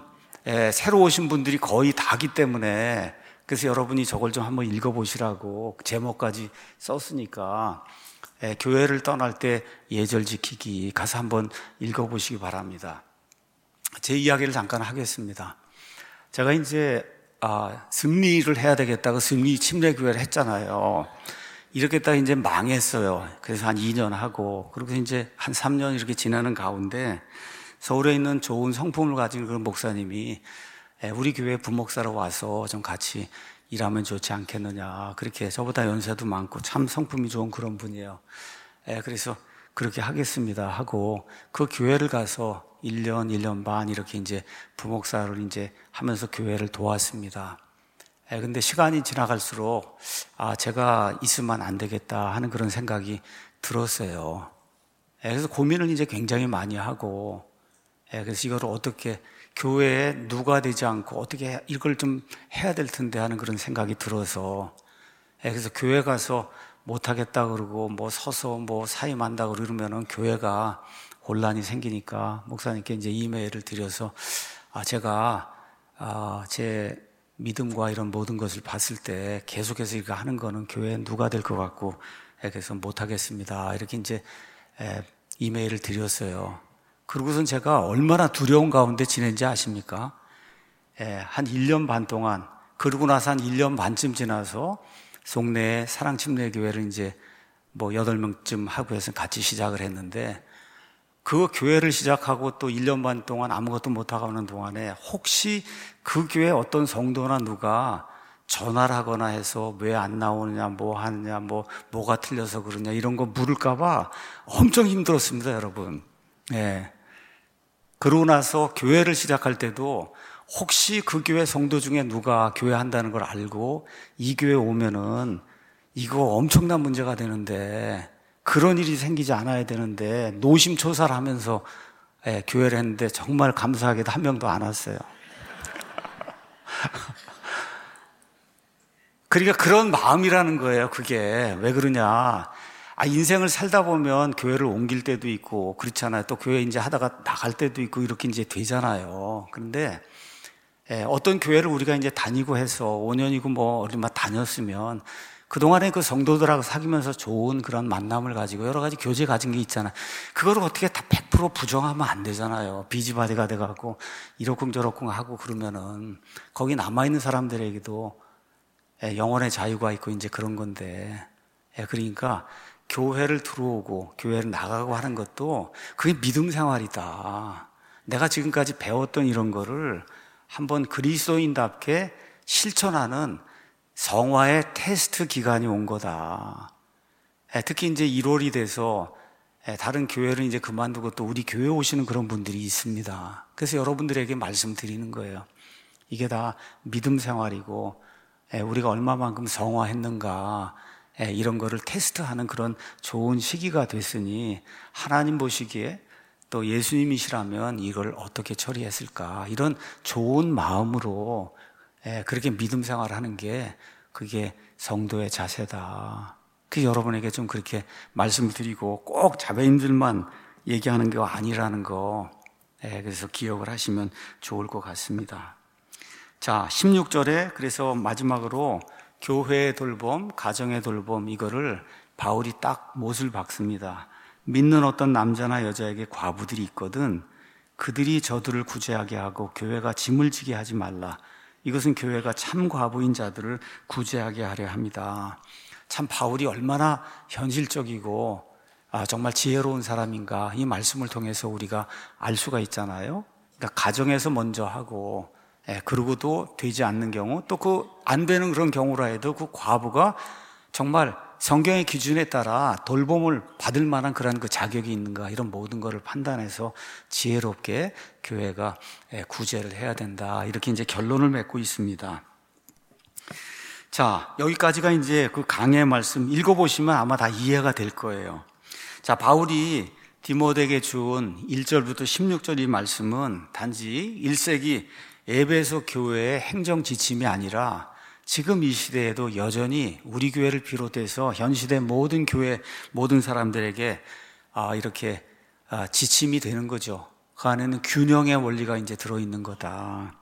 새로 오신 분들이 거의 다기 때문에, 그래서 여러분이 저걸 좀 한번 읽어보시라고 제목까지 썼으니까, 교회를 떠날 때 예절 지키기 가서 한번 읽어보시기 바랍니다. 제 이야기를 잠깐 하겠습니다. 제가 이제 승리를 해야 되겠다고 승리 침례교회를 했잖아요. 이렇게 딱 이제 망했어요. 그래서 한 2년 하고, 그리고 이제 한 3년 이렇게 지나는 가운데 서울에 있는 좋은 성품을 가진 그런 목사님이 우리 교회 부목사로 와서 좀 같이 일하면 좋지 않겠느냐. 그렇게 저보다 연세도 많고 참 성품이 좋은 그런 분이에요. 그래서 그렇게 하겠습니다 하고 그 교회를 가서 1년, 1년 반 이렇게 이제 부목사를 이제 하면서 교회를 도왔습니다. 근데 시간이 지나갈수록 제가 있으면 안 되겠다 하는 그런 생각이 들었어요. 그래서 고민을 이제 굉장히 많이 하고, 그래서 이걸 어떻게 교회에 누가 되지 않고 어떻게 이걸 좀 해야 될 텐데 하는 그런 생각이 들어서, 그래서 교회 가서 못하겠다 그러고 뭐 서서 뭐 사임한다 그러면은 교회가 혼란이 생기니까 목사님께 이제 이메일을 드려서 제가 제 믿음과 이런 모든 것을 봤을 때 계속해서 이거 하는 거는 교회에 누가 될 것 같고, 그래서 못하겠습니다 이렇게 이제 이메일을 드렸어요. 그러고선 제가 얼마나 두려운 가운데 지낸지 아십니까? 한 1년 반 동안, 그러고 나서 한 1년 반쯤 지나서 송내에 사랑침례교회를 이제 뭐 8명쯤 하고 해서 같이 시작을 했는데, 그 교회를 시작하고 또 1년 반 동안 아무것도 못하고 하는 동안에 혹시 그 교회 어떤 성도나 누가 전화를 하거나 해서 왜 안 나오느냐, 뭐 하느냐, 뭐가 틀려서 그러냐 이런 거 물을까봐 엄청 힘들었습니다, 여러분. 그러고 나서 교회를 시작할 때도 혹시 그 교회 성도 중에 누가 교회 한다는 걸 알고 이 교회 오면은 이거 엄청난 문제가 되는데, 그런 일이 생기지 않아야 되는데 노심초사를 하면서 교회를 했는데 정말 감사하게도 한 명도 안 왔어요. 그러니까 그런 마음이라는 거예요. 그게 왜 그러냐, 인생을 살다 보면 교회를 옮길 때도 있고 그렇잖아요. 또 교회 이제 하다가 나갈 때도 있고 이렇게 이제 되잖아요. 그런데 어떤 교회를 우리가 이제 다니고 해서 5년이고 뭐 얼마 다녔으면 그동안에 그 성도들하고 사귀면서 좋은 그런 만남을 가지고 여러 가지 교제 가진 게 있잖아요. 그거를 어떻게 다 100% 부정하면 안 되잖아요. 비지바디가 돼갖고 이러쿵저러쿵 하고 그러면은 거기 남아있는 사람들에게도 영혼의 자유가 있고 이제 그런 건데, 그러니까 교회를 들어오고 교회를 나가고 하는 것도 그게 믿음 생활이다. 내가 지금까지 배웠던 이런 거를 한번 그리스도인답게 실천하는 성화의 테스트 기간이 온 거다. 특히 이제 1월이 돼서 다른 교회를 이제 그만두고 또 우리 교회 오시는 그런 분들이 있습니다. 그래서 여러분들에게 말씀드리는 거예요. 이게 다 믿음 생활이고 우리가 얼마만큼 성화했는가 이런 거를 테스트하는 그런 좋은 시기가 됐으니 하나님 보시기에 또 예수님이시라면 이걸 어떻게 처리했을까, 이런 좋은 마음으로 그렇게 믿음 생활하는 게 그게 성도의 자세다. 그 여러분에게 좀 그렇게 말씀드리고 꼭 자매님들만 얘기하는 게 아니라는 거, 그래서 기억을 하시면 좋을 것 같습니다. 자, 16절에 그래서 마지막으로 교회의 돌봄, 가정의 돌봄, 이거를 바울이 딱 못을 박습니다. 믿는 어떤 남자나 여자에게 과부들이 있거든 그들이 저들을 구제하게 하고 교회가 짐을 지게 하지 말라. 이것은 교회가 참 과부인 자들을 구제하게 하려 합니다. 참 바울이 얼마나 현실적이고 정말 지혜로운 사람인가, 이 말씀을 통해서 우리가 알 수가 있잖아요. 그러니까 가정에서 먼저 하고, 그러고도 되지 않는 경우, 또 그 안 되는 그런 경우라 해도 그 과부가 정말 성경의 기준에 따라 돌봄을 받을 만한 그런 그 자격이 있는가, 이런 모든 것을 판단해서 지혜롭게 교회가 구제를 해야 된다. 이렇게 이제 결론을 맺고 있습니다. 자, 여기까지가 이제 그 강의 말씀 읽어보시면 아마 다 이해가 될 거예요. 자, 바울이 디모데에게 준 1절부터 16절 이 말씀은 단지 1세기 에베소 교회의 행정 지침이 아니라 지금 이 시대에도 여전히 우리 교회를 비롯해서 현 시대 모든 교회, 모든 사람들에게 이렇게 지침이 되는 거죠. 그 안에는 균형의 원리가 이제 들어있는 거다.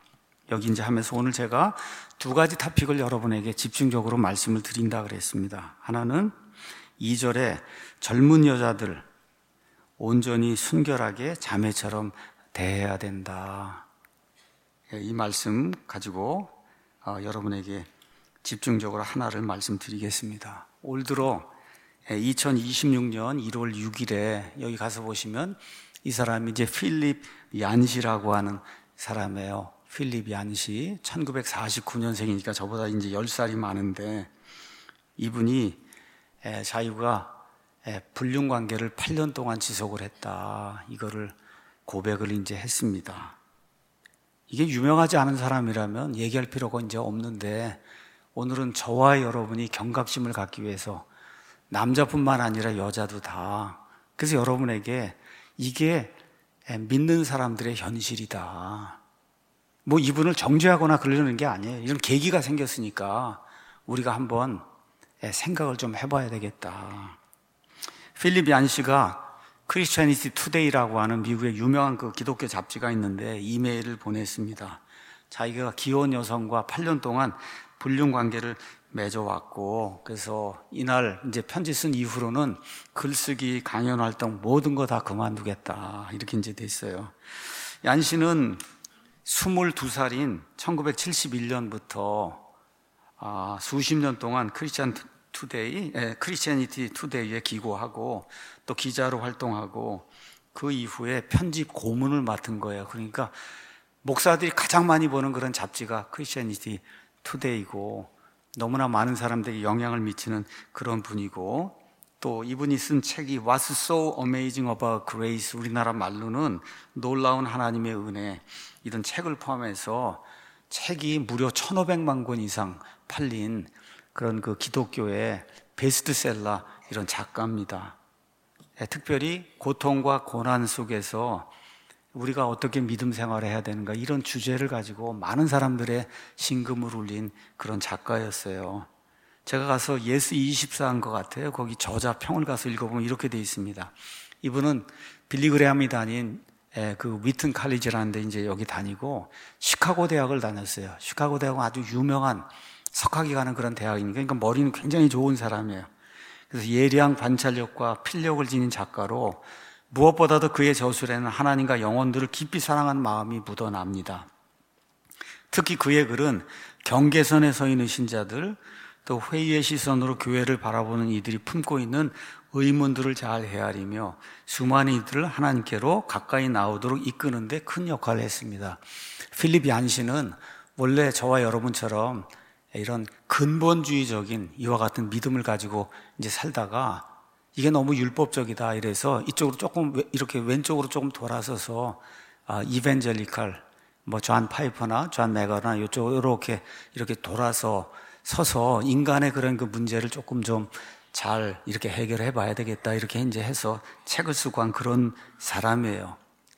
여기 이제 하면서 오늘 제가 두 가지 토픽을 여러분에게 집중적으로 말씀을 드린다 그랬습니다. 하나는 2절에 젊은 여자들 온전히 순결하게 자매처럼 대해야 된다. 이 말씀 가지고 여러분에게 집중적으로 하나를 말씀드리겠습니다. 올 들어 2026년 1월 6일에 여기 가서 보시면 이 사람이 이제 필립 얀시라고 하는 사람이에요. 필립 얀시 1949년생이니까 저보다 이제 10살이 많은데 이분이 자유가 불륜 관계를 8년 동안 지속을 했다. 이거를 고백을 이제 했습니다. 이게 유명하지 않은 사람이라면 얘기할 필요가 이제 없는데 오늘은 저와 여러분이 경각심을 갖기 위해서 남자뿐만 아니라 여자도 다 그래서 여러분에게 이게 믿는 사람들의 현실이다. 뭐 이분을 정죄하거나 그러는 게 아니에요. 이런 계기가 생겼으니까 우리가 한번 생각을 좀 해봐야 되겠다. 필립 얀시가 크리스천니티 투데이라고 하는 미국의 유명한 그 기독교 잡지가 있는데 이메일을 보냈습니다. 자기가 기혼 여성과 8년 동안 불륜 관계를 맺어왔고, 그래서 이날 이제 편지 쓴 이후로는 글쓰기, 강연 활동 모든 거 다 그만두겠다. 이렇게 이제 됐어요. 얀 씨는 22살인 1971년부터 수십 년 동안 크리스천니티 투데이에 기고하고 또 기자로 활동하고 그 이후에 편집 고문을 맡은 거예요. 그러니까 목사들이 가장 많이 보는 그런 잡지가 크리스천니티 투데이고 너무나 많은 사람들에게 영향을 미치는 그런 분이고 또 이분이 쓴 책이 What's so amazing about grace, 우리나라 말로는 놀라운 하나님의 은혜, 이런 책을 포함해서 책이 무려 1,500만 권 이상 팔린 그런 그 기독교의 베스트셀러 이런 작가입니다. 특별히 고통과 고난 속에서 우리가 어떻게 믿음 생활을 해야 되는가 이런 주제를 가지고 많은 사람들의 심금을 울린 그런 작가였어요. 제가 가서 예스 24한 것 같아요. 거기 저자 평을 가서 읽어보면 이렇게 돼 있습니다. 이분은 빌리 그레함이 다닌 그 위튼 칼리지라는 데 이제 여기 다니고 시카고 대학을 다녔어요. 시카고 대학은 아주 유명한 석학이 가는 그런 대학이니까 그러니까 머리는 굉장히 좋은 사람이에요. 그래서 예리한 관찰력과 필력을 지닌 작가로 무엇보다도 그의 저술에는 하나님과 영혼들을 깊이 사랑하는 마음이 묻어납니다. 특히 그의 글은 경계선에 서 있는 신자들, 또 회의의 시선으로 교회를 바라보는 이들이 품고 있는 의문들을 잘 헤아리며 수많은 이들을 하나님께로 가까이 나오도록 이끄는 데 큰 역할을 했습니다. 필립 얀시는 원래 저와 여러분처럼 이런 근본주의적인 이와 같은 믿음을 가지고 이제 살다가 이게 너무 율법적이다 이래서 이쪽으로 조금 이렇게 왼쪽으로 조금 돌아서서 이벤젤리칼 뭐 존 파이퍼나 존 매거나 이쪽으로 이렇게 돌아서 서서 인간의 그런 그 문제를 조금 좀 잘 이렇게 해결해 봐야 되겠다 이렇게 이제 해서 책을 쓰고 한 그런 사람이에요.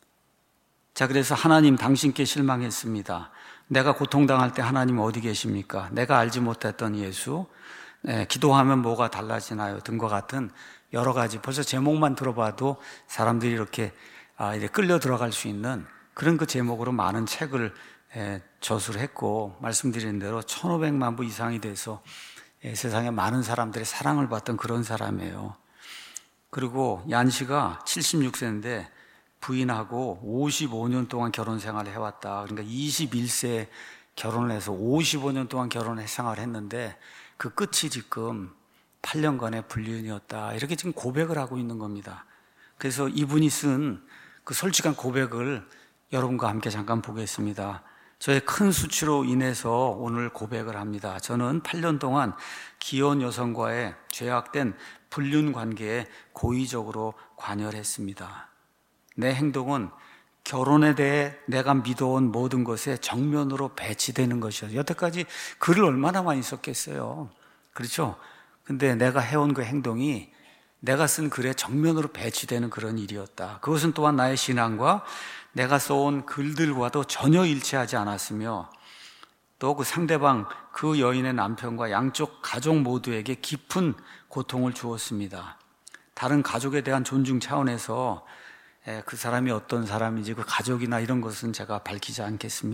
자, 그래서 하나님 당신께 실망했습니다. 내가 고통당할 때 하나님 어디 계십니까? 내가 알지 못했던 예수, 기도하면 뭐가 달라지나요? 등과 같은 여러 가지 벌써 제목만 들어봐도 사람들이 이렇게 끌려 들어갈 수 있는 그런 그 제목으로 많은 책을 저술을 했고 말씀드린 대로 1,500만 부 이상이 돼서 세상에 많은 사람들의 사랑을 받던 그런 사람이에요. 그리고 얀 씨가 76세인데 부인하고 55년 동안 결혼 생활을 해왔다. 그러니까 21세에 결혼을 해서 55년 동안 결혼 생활을 했는데 그 끝이 지금 8년간의 불륜이었다. 이렇게 지금 고백을 하고 있는 겁니다. 그래서 이분이 쓴 그 솔직한 고백을 여러분과 함께 잠깐 보겠습니다. 저의 큰 수치로 인해서 오늘 고백을 합니다. 저는 8년 동안 기혼 여성과의 죄악된 불륜 관계에 고의적으로 관여를 했습니다. 내 행동은 결혼에 대해 내가 믿어온 모든 것에 정면으로 배치되는 것이었어요. 여태까지 글을 얼마나 많이 썼겠어요. 그렇죠? 근데 내가 해온 그 행동이 내가 쓴 글에 정면으로 배치되는 그런 일이었다. 그것은 또한 나의 신앙과 내가 써온 글들과도 전혀 일치하지 않았으며 또 그 상대방, 그 여인의 남편과 양쪽 가족 모두에게 깊은 고통을 주었습니다. 다른 가족에 대한 존중 차원에서 그 사람이 어떤 사람인지 그 가족이나 이런 것은 제가 밝히지 않겠습니다.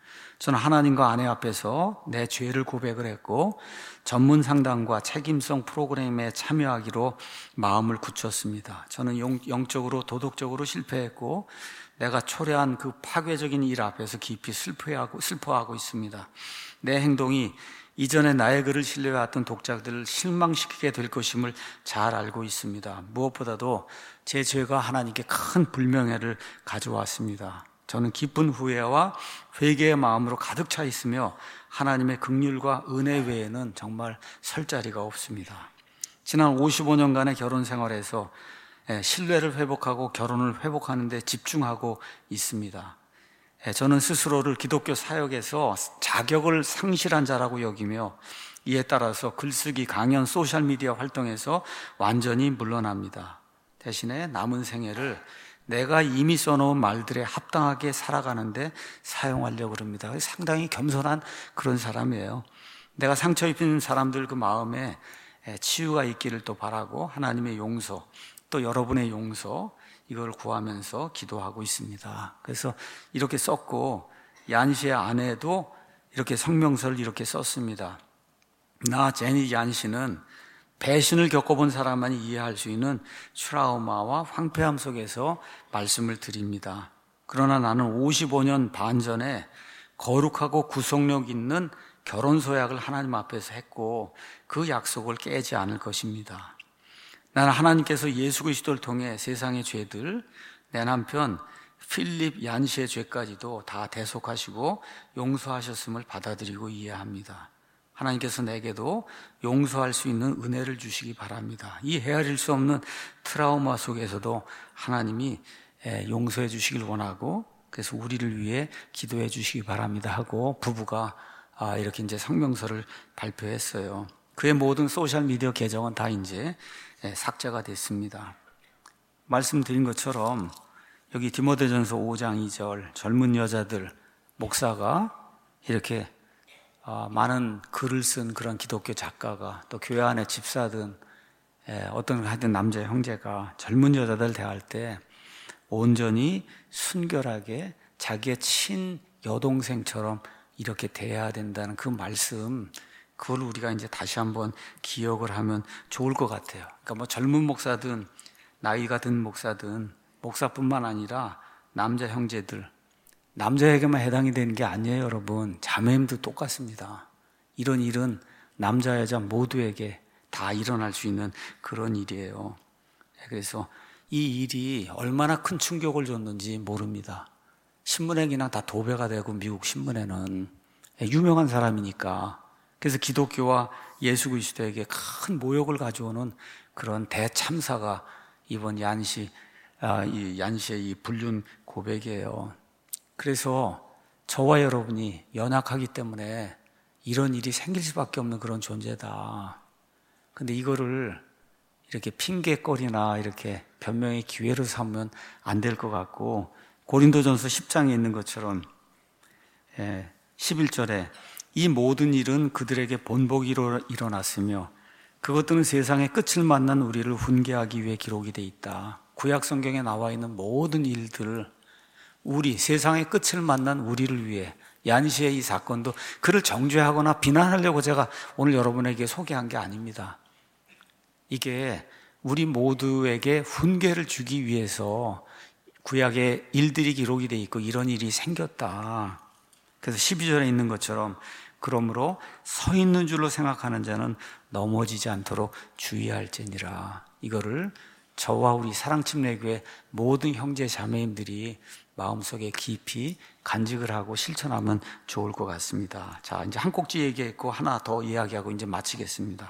저는 하나님과 아내 앞에서 내 죄를 고백을 했고 전문 상담과 책임성 프로그램에 참여하기로 마음을 굳혔습니다. 저는 영적으로 도덕적으로 실패했고 내가 초래한 그 파괴적인 일 앞에서 깊이 슬퍼하고 있습니다. 내 행동이 이전에 나의 글을 신뢰해왔던 독자들을 실망시키게 될 것임을 잘 알고 있습니다. 무엇보다도 제 죄가 하나님께 큰 불명예를 가져왔습니다. 저는 기쁜 후회와 회개의 마음으로 가득 차 있으며 하나님의 긍휼과 은혜 외에는 정말 설 자리가 없습니다. 지난 55년간의 결혼 생활에서 신뢰를 회복하고 결혼을 회복하는 데 집중하고 있습니다. 저는 스스로를 기독교 사역에서 자격을 상실한 자라고 여기며 이에 따라서 글쓰기, 강연, 소셜미디어 활동에서 완전히 물러납니다. 대신에 남은 생애를 내가 이미 써놓은 말들에 합당하게 살아가는데 사용하려고 합니다. 상당히 겸손한 그런 사람이에요. 내가 상처 입힌 사람들 그 마음에 치유가 있기를 또 바라고 하나님의 용서, 또 여러분의 용서, 이걸 구하면서 기도하고 있습니다. 그래서 이렇게 썼고 얀시의 아내도 이렇게 성명서를 이렇게 썼습니다. 나 제니 얀시는 배신을 겪어본 사람만이 이해할 수 있는 트라우마와 황폐함 속에서 말씀을 드립니다. 그러나 나는 55년 반 전에 거룩하고 구속력 있는 결혼 서약을 하나님 앞에서 했고 그 약속을 깨지 않을 것입니다. 나는 하나님께서 예수 그리스도를 통해 세상의 죄들, 내 남편 필립 얀시의 죄까지도 다 대속하시고 용서하셨음을 받아들이고 이해합니다. 하나님께서 내게도 용서할 수 있는 은혜를 주시기 바랍니다. 이 헤아릴 수 없는 트라우마 속에서도 하나님이 용서해 주시길 원하고 그래서 우리를 위해 기도해 주시기 바랍니다 하고 부부가 이렇게 이제 성명서를 발표했어요. 그의 모든 소셜미디어 계정은 다 이제 삭제가 됐습니다. 말씀드린 것처럼 여기 디모데전서 5장 2절 젊은 여자들 목사가 이렇게 많은 글을 쓴 그런 기독교 작가가 또 교회 안에 집사든 어떤 하여튼 남자 형제가 젊은 여자들 대할 때 온전히 순결하게 자기의 친 여동생처럼 이렇게 대해야 된다는 그 말씀, 그걸 우리가 이제 다시 한번 기억을 하면 좋을 것 같아요. 그러니까 뭐 젊은 목사든 나이가 든 목사든 목사뿐만 아니라 남자 형제들, 남자에게만 해당이 되는 게 아니에요, 여러분. 자매님도 똑같습니다. 이런 일은 남자 여자 모두에게 다 일어날 수 있는 그런 일이에요. 그래서 이 일이 얼마나 큰 충격을 줬는지 모릅니다. 신문에 그냥 다 도배가 되고 미국 신문에는 유명한 사람이니까. 그래서 기독교와 예수 그리스도에게 큰 모욕을 가져오는 그런 대참사가 이번 얀시의 이 불륜 고백이에요. 그래서 저와 여러분이 연약하기 때문에 이런 일이 생길 수밖에 없는 그런 존재다. 근데 이거를 이렇게 핑계거리나 이렇게 변명의 기회로 삼으면 안 될 것 같고 고린도전서 10장에 있는 것처럼 11절에 이 모든 일은 그들에게 본보기로 일어났으며 그것들은 세상의 끝을 만난 우리를 훈계하기 위해 기록이 돼 있다. 구약 성경에 나와 있는 모든 일들을 우리 세상의 끝을 만난 우리를 위해 얀시의 이 사건도 그를 정죄하거나 비난하려고 제가 오늘 여러분에게 소개한 게 아닙니다. 이게 우리 모두에게 훈계를 주기 위해서 구약의 일들이 기록이 돼 있고 이런 일이 생겼다. 그래서 12절에 있는 것처럼 그러므로 서 있는 줄로 생각하는 자는 넘어지지 않도록 주의할지니라. 이거를 저와 우리 사랑침례교회 모든 형제 자매님들이 마음속에 깊이 간직을 하고 실천하면 좋을 것 같습니다. 자, 이제 한 꼭지 얘기했고 하나 더 이야기하고 이제 마치겠습니다.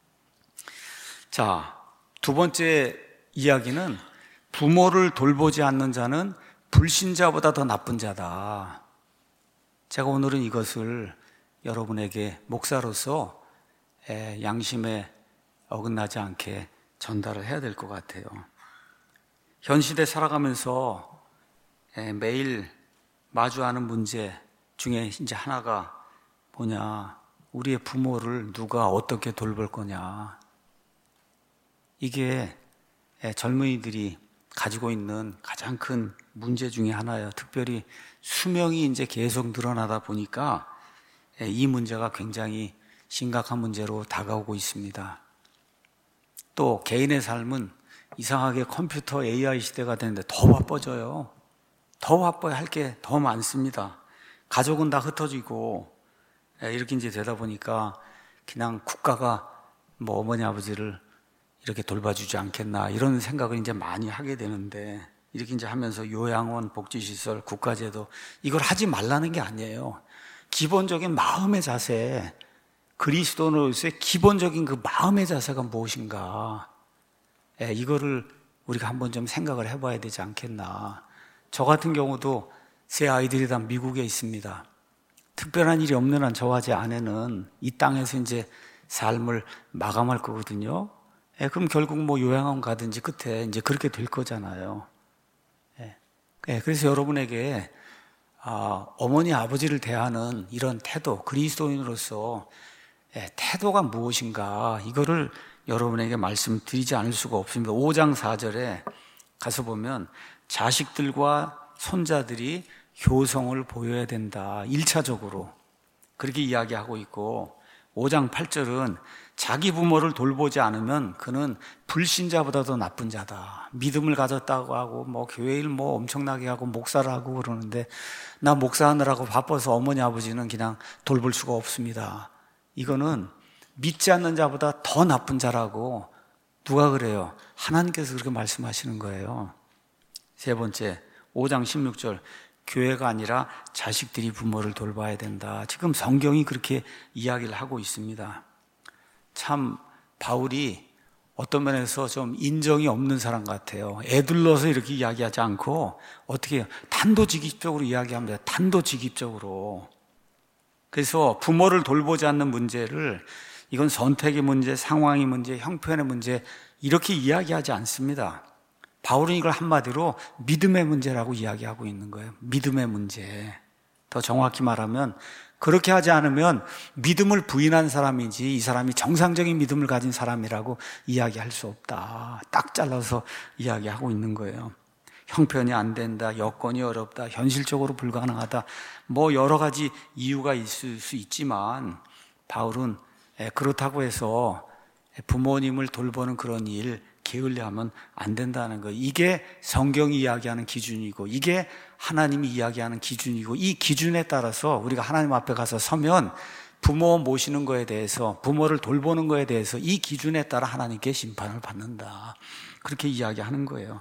자, 두 번째 이야기는 부모를 돌보지 않는 자는 불신자보다 더 나쁜 자다. 제가 오늘은 이것을 여러분에게 목사로서 양심에 어긋나지 않게 전달을 해야 될 것 같아요. 현 시대 살아가면서 매일 마주하는 문제 중에 이제 하나가 뭐냐, 우리의 부모를 누가 어떻게 돌볼 거냐. 이게 젊은이들이 가지고 있는 가장 큰 문제 중에 하나예요. 특별히 수명이 이제 계속 늘어나다 보니까 이 문제가 굉장히 심각한 문제로 다가오고 있습니다. 또 개인의 삶은 이상하게 컴퓨터 AI 시대가 되는데 더 바빠져요. 더 바빠야 할 게 더 많습니다. 가족은 다 흩어지고 이렇게 이제 되다 보니까 그냥 국가가 뭐 어머니 아버지를 이렇게 돌봐주지 않겠나 이런 생각을 이제 많이 하게 되는데, 이렇게 이제 하면서 요양원, 복지시설, 국가제도 이걸 하지 말라는 게 아니에요. 기본적인 마음의 자세, 그리스도인으로서의 기본적인 그 마음의 자세가 무엇인가, 이거를 우리가 한번 좀 생각을 해봐야 되지 않겠나. 저 같은 경우도 제 아이들이 다 미국에 있습니다. 특별한 일이 없는 한 저와 제 아내는 이 땅에서 이제 삶을 마감할 거거든요. 그럼 결국 뭐 요양원 가든지 끝에 이제 그렇게 될 거잖아요. 그래서 여러분에게 어머니 아버지를 대하는 이런 태도, 그리스도인으로서 태도가 무엇인가, 이거를 여러분에게 말씀드리지 않을 수가 없습니다. 5장 4절에 가서 보면 자식들과 손자들이 효성을 보여야 된다, 1차적으로 그렇게 이야기하고 있고, 5장 8절은 자기 부모를 돌보지 않으면 그는 불신자보다도 나쁜 자다. 믿음을 가졌다고 하고 뭐 교회 일 뭐 엄청나게 하고 목사를 하고 그러는데 나 목사하느라고 바빠서 어머니 아버지는 그냥 돌볼 수가 없습니다. 이거는 믿지 않는 자보다 더 나쁜 자라고. 누가 그래요? 하나님께서 그렇게 말씀하시는 거예요. 세 번째, 5장 16절, 교회가 아니라 자식들이 부모를 돌봐야 된다. 지금 성경이 그렇게 이야기를 하고 있습니다. 참 바울이 어떤 면에서 좀 인정이 없는 사람 같아요. 애둘러서 이렇게 이야기하지 않고 어떻게 해요? 단도직입적으로 이야기합니다. 단도직입적으로. 그래서 부모를 돌보지 않는 문제를 이건 선택의 문제, 상황의 문제, 형편의 문제 이렇게 이야기하지 않습니다. 바울은 이걸 한마디로 믿음의 문제라고 이야기하고 있는 거예요. 믿음의 문제. 더 정확히 말하면 그렇게 하지 않으면 믿음을 부인한 사람이지 이 사람이 정상적인 믿음을 가진 사람이라고 이야기할 수 없다. 딱 잘라서 이야기하고 있는 거예요. 형편이 안 된다, 여건이 어렵다, 현실적으로 불가능하다, 뭐 여러 가지 이유가 있을 수 있지만 바울은 그렇다고 해서 부모님을 돌보는 그런 일 게을리하면 안 된다는 거예요. 이게 성경이 이야기하는 기준이고 이게 하나님이 이야기하는 기준이고, 이 기준에 따라서 우리가 하나님 앞에 가서 서면 부모 모시는 거에 대해서, 부모를 돌보는 거에 대해서 이 기준에 따라 하나님께 심판을 받는다. 그렇게 이야기하는 거예요.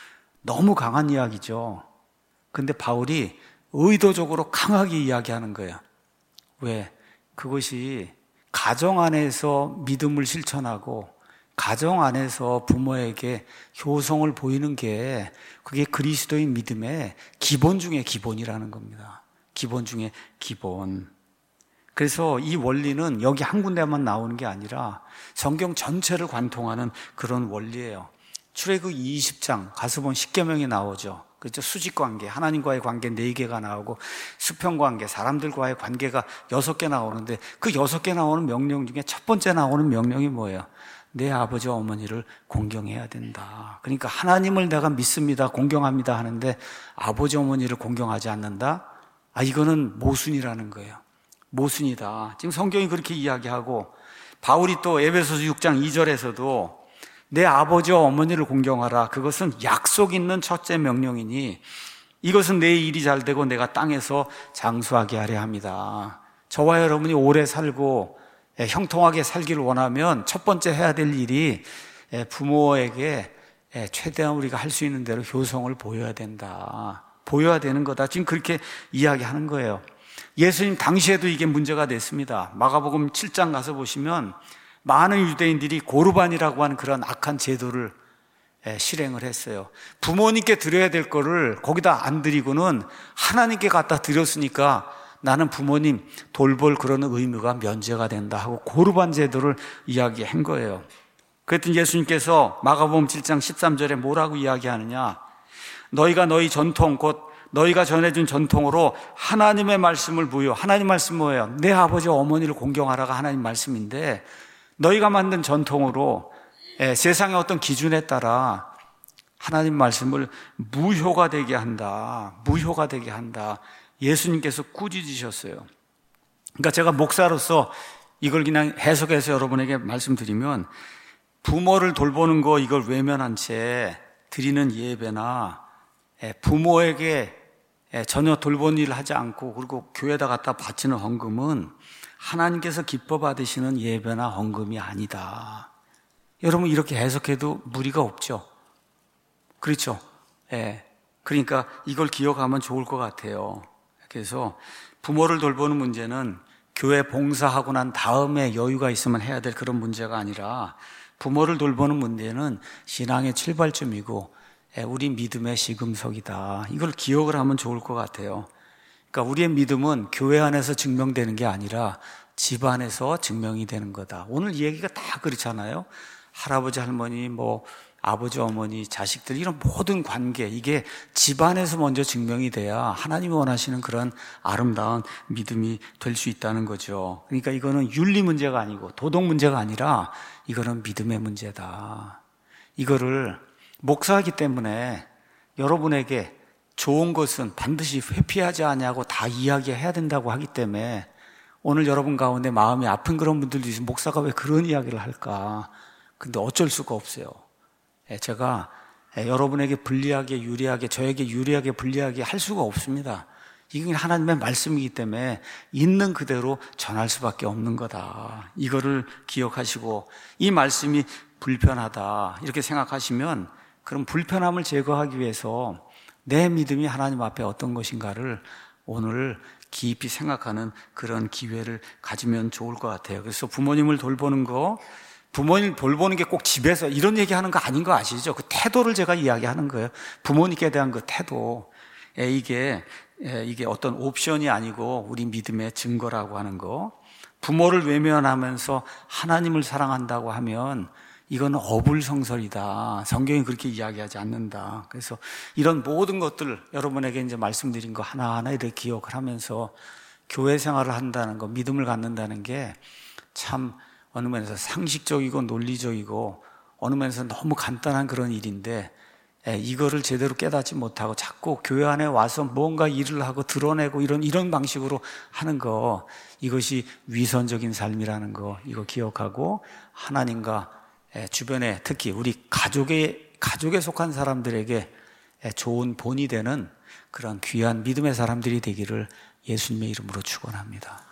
너무 강한 이야기죠. 근데 바울이 의도적으로 강하게 이야기하는 거예요. 왜? 그것이 가정 안에서 믿음을 실천하고 가정 안에서 부모에게 효성을 보이는 게 그게 그리스도인 믿음의 기본 중에 기본이라는 겁니다. 기본 중에 기본. 그래서 이 원리는 여기 한 군데만 나오는 게 아니라 성경 전체를 관통하는 그런 원리예요. 출애굽기 20장 가서 보면 십계명이 나오죠. 그렇죠? 수직관계, 하나님과의 관계 4개가 나오고 수평관계, 사람들과의 관계가 6개 나오는데 그 6개 나오는 명령 중에 첫 번째 나오는 명령이 뭐예요? 내 아버지와 어머니를 공경해야 된다. 그러니까 하나님을 내가 믿습니다, 공경합니다 하는데 아버지 어머니를 공경하지 않는다? 이거는 모순이라는 거예요. 모순이다. 지금 성경이 그렇게 이야기하고, 바울이 또 에베소서 6장 2절에서도 내 아버지와 어머니를 공경하라. 그것은 약속 있는 첫째 명령이니 이것은 내 일이 잘 되고 내가 땅에서 장수하게 하려 합니다. 저와 여러분이 오래 살고 형통하게 살기를 원하면 첫 번째 해야 될 일이 부모에게 최대한 우리가 할 수 있는 대로 효성을 보여야 된다. 보여야 되는 거다. 지금 그렇게 이야기하는 거예요. 예수님 당시에도 이게 문제가 됐습니다. 마가복음 7장 가서 보시면 많은 유대인들이 고르반이라고 하는 그런 악한 제도를 실행을 했어요. 부모님께 드려야 될 거를 거기다 안 드리고는 하나님께 갖다 드렸으니까 나는 부모님 돌볼 그런 의무가 면제가 된다 하고 고르반 제도를 이야기한 거예요. 그랬더니 예수님께서 마가복음 7장 13절에 뭐라고 이야기하느냐? 너희가 너희 전통, 곧 너희가 전해준 전통으로 하나님의 말씀을 부여. 하나님 말씀 뭐예요? 내 아버지와 어머니를 공경하라가 하나님 말씀인데, 너희가 만든 전통으로 세상의 어떤 기준에 따라 하나님 말씀을 무효가 되게 한다. 무효가 되게 한다. 예수님께서 꾸짖으셨어요. 그러니까 제가 목사로서 이걸 그냥 해석해서 여러분에게 말씀드리면, 부모를 돌보는 거 이걸 외면한 채 드리는 예배나 부모에게 전혀 돌보는 일을 하지 않고 그리고 교회에다 갖다 바치는 헌금은 하나님께서 기뻐 받으시는 예배나 헌금이 아니다. 여러분, 이렇게 해석해도 무리가 없죠. 그렇죠? 그러니까 이걸 기억하면 좋을 것 같아요. 그래서 부모를 돌보는 문제는 교회 봉사하고 난 다음에 여유가 있으면 해야 될 그런 문제가 아니라, 부모를 돌보는 문제는 신앙의 출발점이고 우리 믿음의 시금석이다. 이걸 기억을 하면 좋을 것 같아요. 그러니까 우리의 믿음은 교회 안에서 증명되는 게 아니라 집 안에서 증명이 되는 거다. 오늘 이 얘기가 다 그렇잖아요. 할아버지, 할머니, 아버지, 어머니, 자식들, 이런 모든 관계, 이게 집안에서 먼저 증명이 돼야 하나님이 원하시는 그런 아름다운 믿음이 될 수 있다는 거죠. 그러니까 이거는 윤리 문제가 아니고 도덕 문제가 아니라 이거는 믿음의 문제다. 이거를 목사이기 때문에 여러분에게 좋은 것은 반드시 회피하지 않냐고 다 이야기해야 된다고 하기 때문에 오늘 여러분 가운데 마음이 아픈 그런 분들도 있으면, 목사가 왜 그런 이야기를 할까? 근데 어쩔 수가 없어요. 제가 여러분에게 불리하게, 유리하게, 저에게 유리하게, 불리하게 할 수가 없습니다. 이건 하나님의 말씀이기 때문에 있는 그대로 전할 수밖에 없는 거다. 이거를 기억하시고, 이 말씀이 불편하다 이렇게 생각하시면, 그럼 불편함을 제거하기 위해서 내 믿음이 하나님 앞에 어떤 것인가를 오늘 깊이 생각하는 그런 기회를 가지면 좋을 것 같아요. 그래서 부모님을 돌보는 거, 부모님 돌보는 게 꼭 집에서 이런 얘기하는 거 아닌 거 아시죠? 그 태도를 제가 이야기하는 거예요. 부모님께 대한 그 태도. 이게 어떤 옵션이 아니고 우리 믿음의 증거라고 하는 거. 부모를 외면하면서 하나님을 사랑한다고 하면 이건 어불성설이다. 성경이 그렇게 이야기하지 않는다. 그래서 이런 모든 것들 여러분에게 이제 말씀드린 거 하나하나 이렇게 기억을 하면서 교회 생활을 한다는 거, 믿음을 갖는다는 게 참 어느 면에서 상식적이고 논리적이고 어느 면에서 너무 간단한 그런 일인데, 이거를 제대로 깨닫지 못하고 자꾸 교회 안에 와서 뭔가 일을 하고 드러내고 이런 방식으로 하는 거, 이것이 위선적인 삶이라는 거, 이거 기억하고 하나님과 주변에, 특히 우리 가족에 속한 사람들에게 좋은 본이 되는 그런 귀한 믿음의 사람들이 되기를 예수님의 이름으로 축원합니다.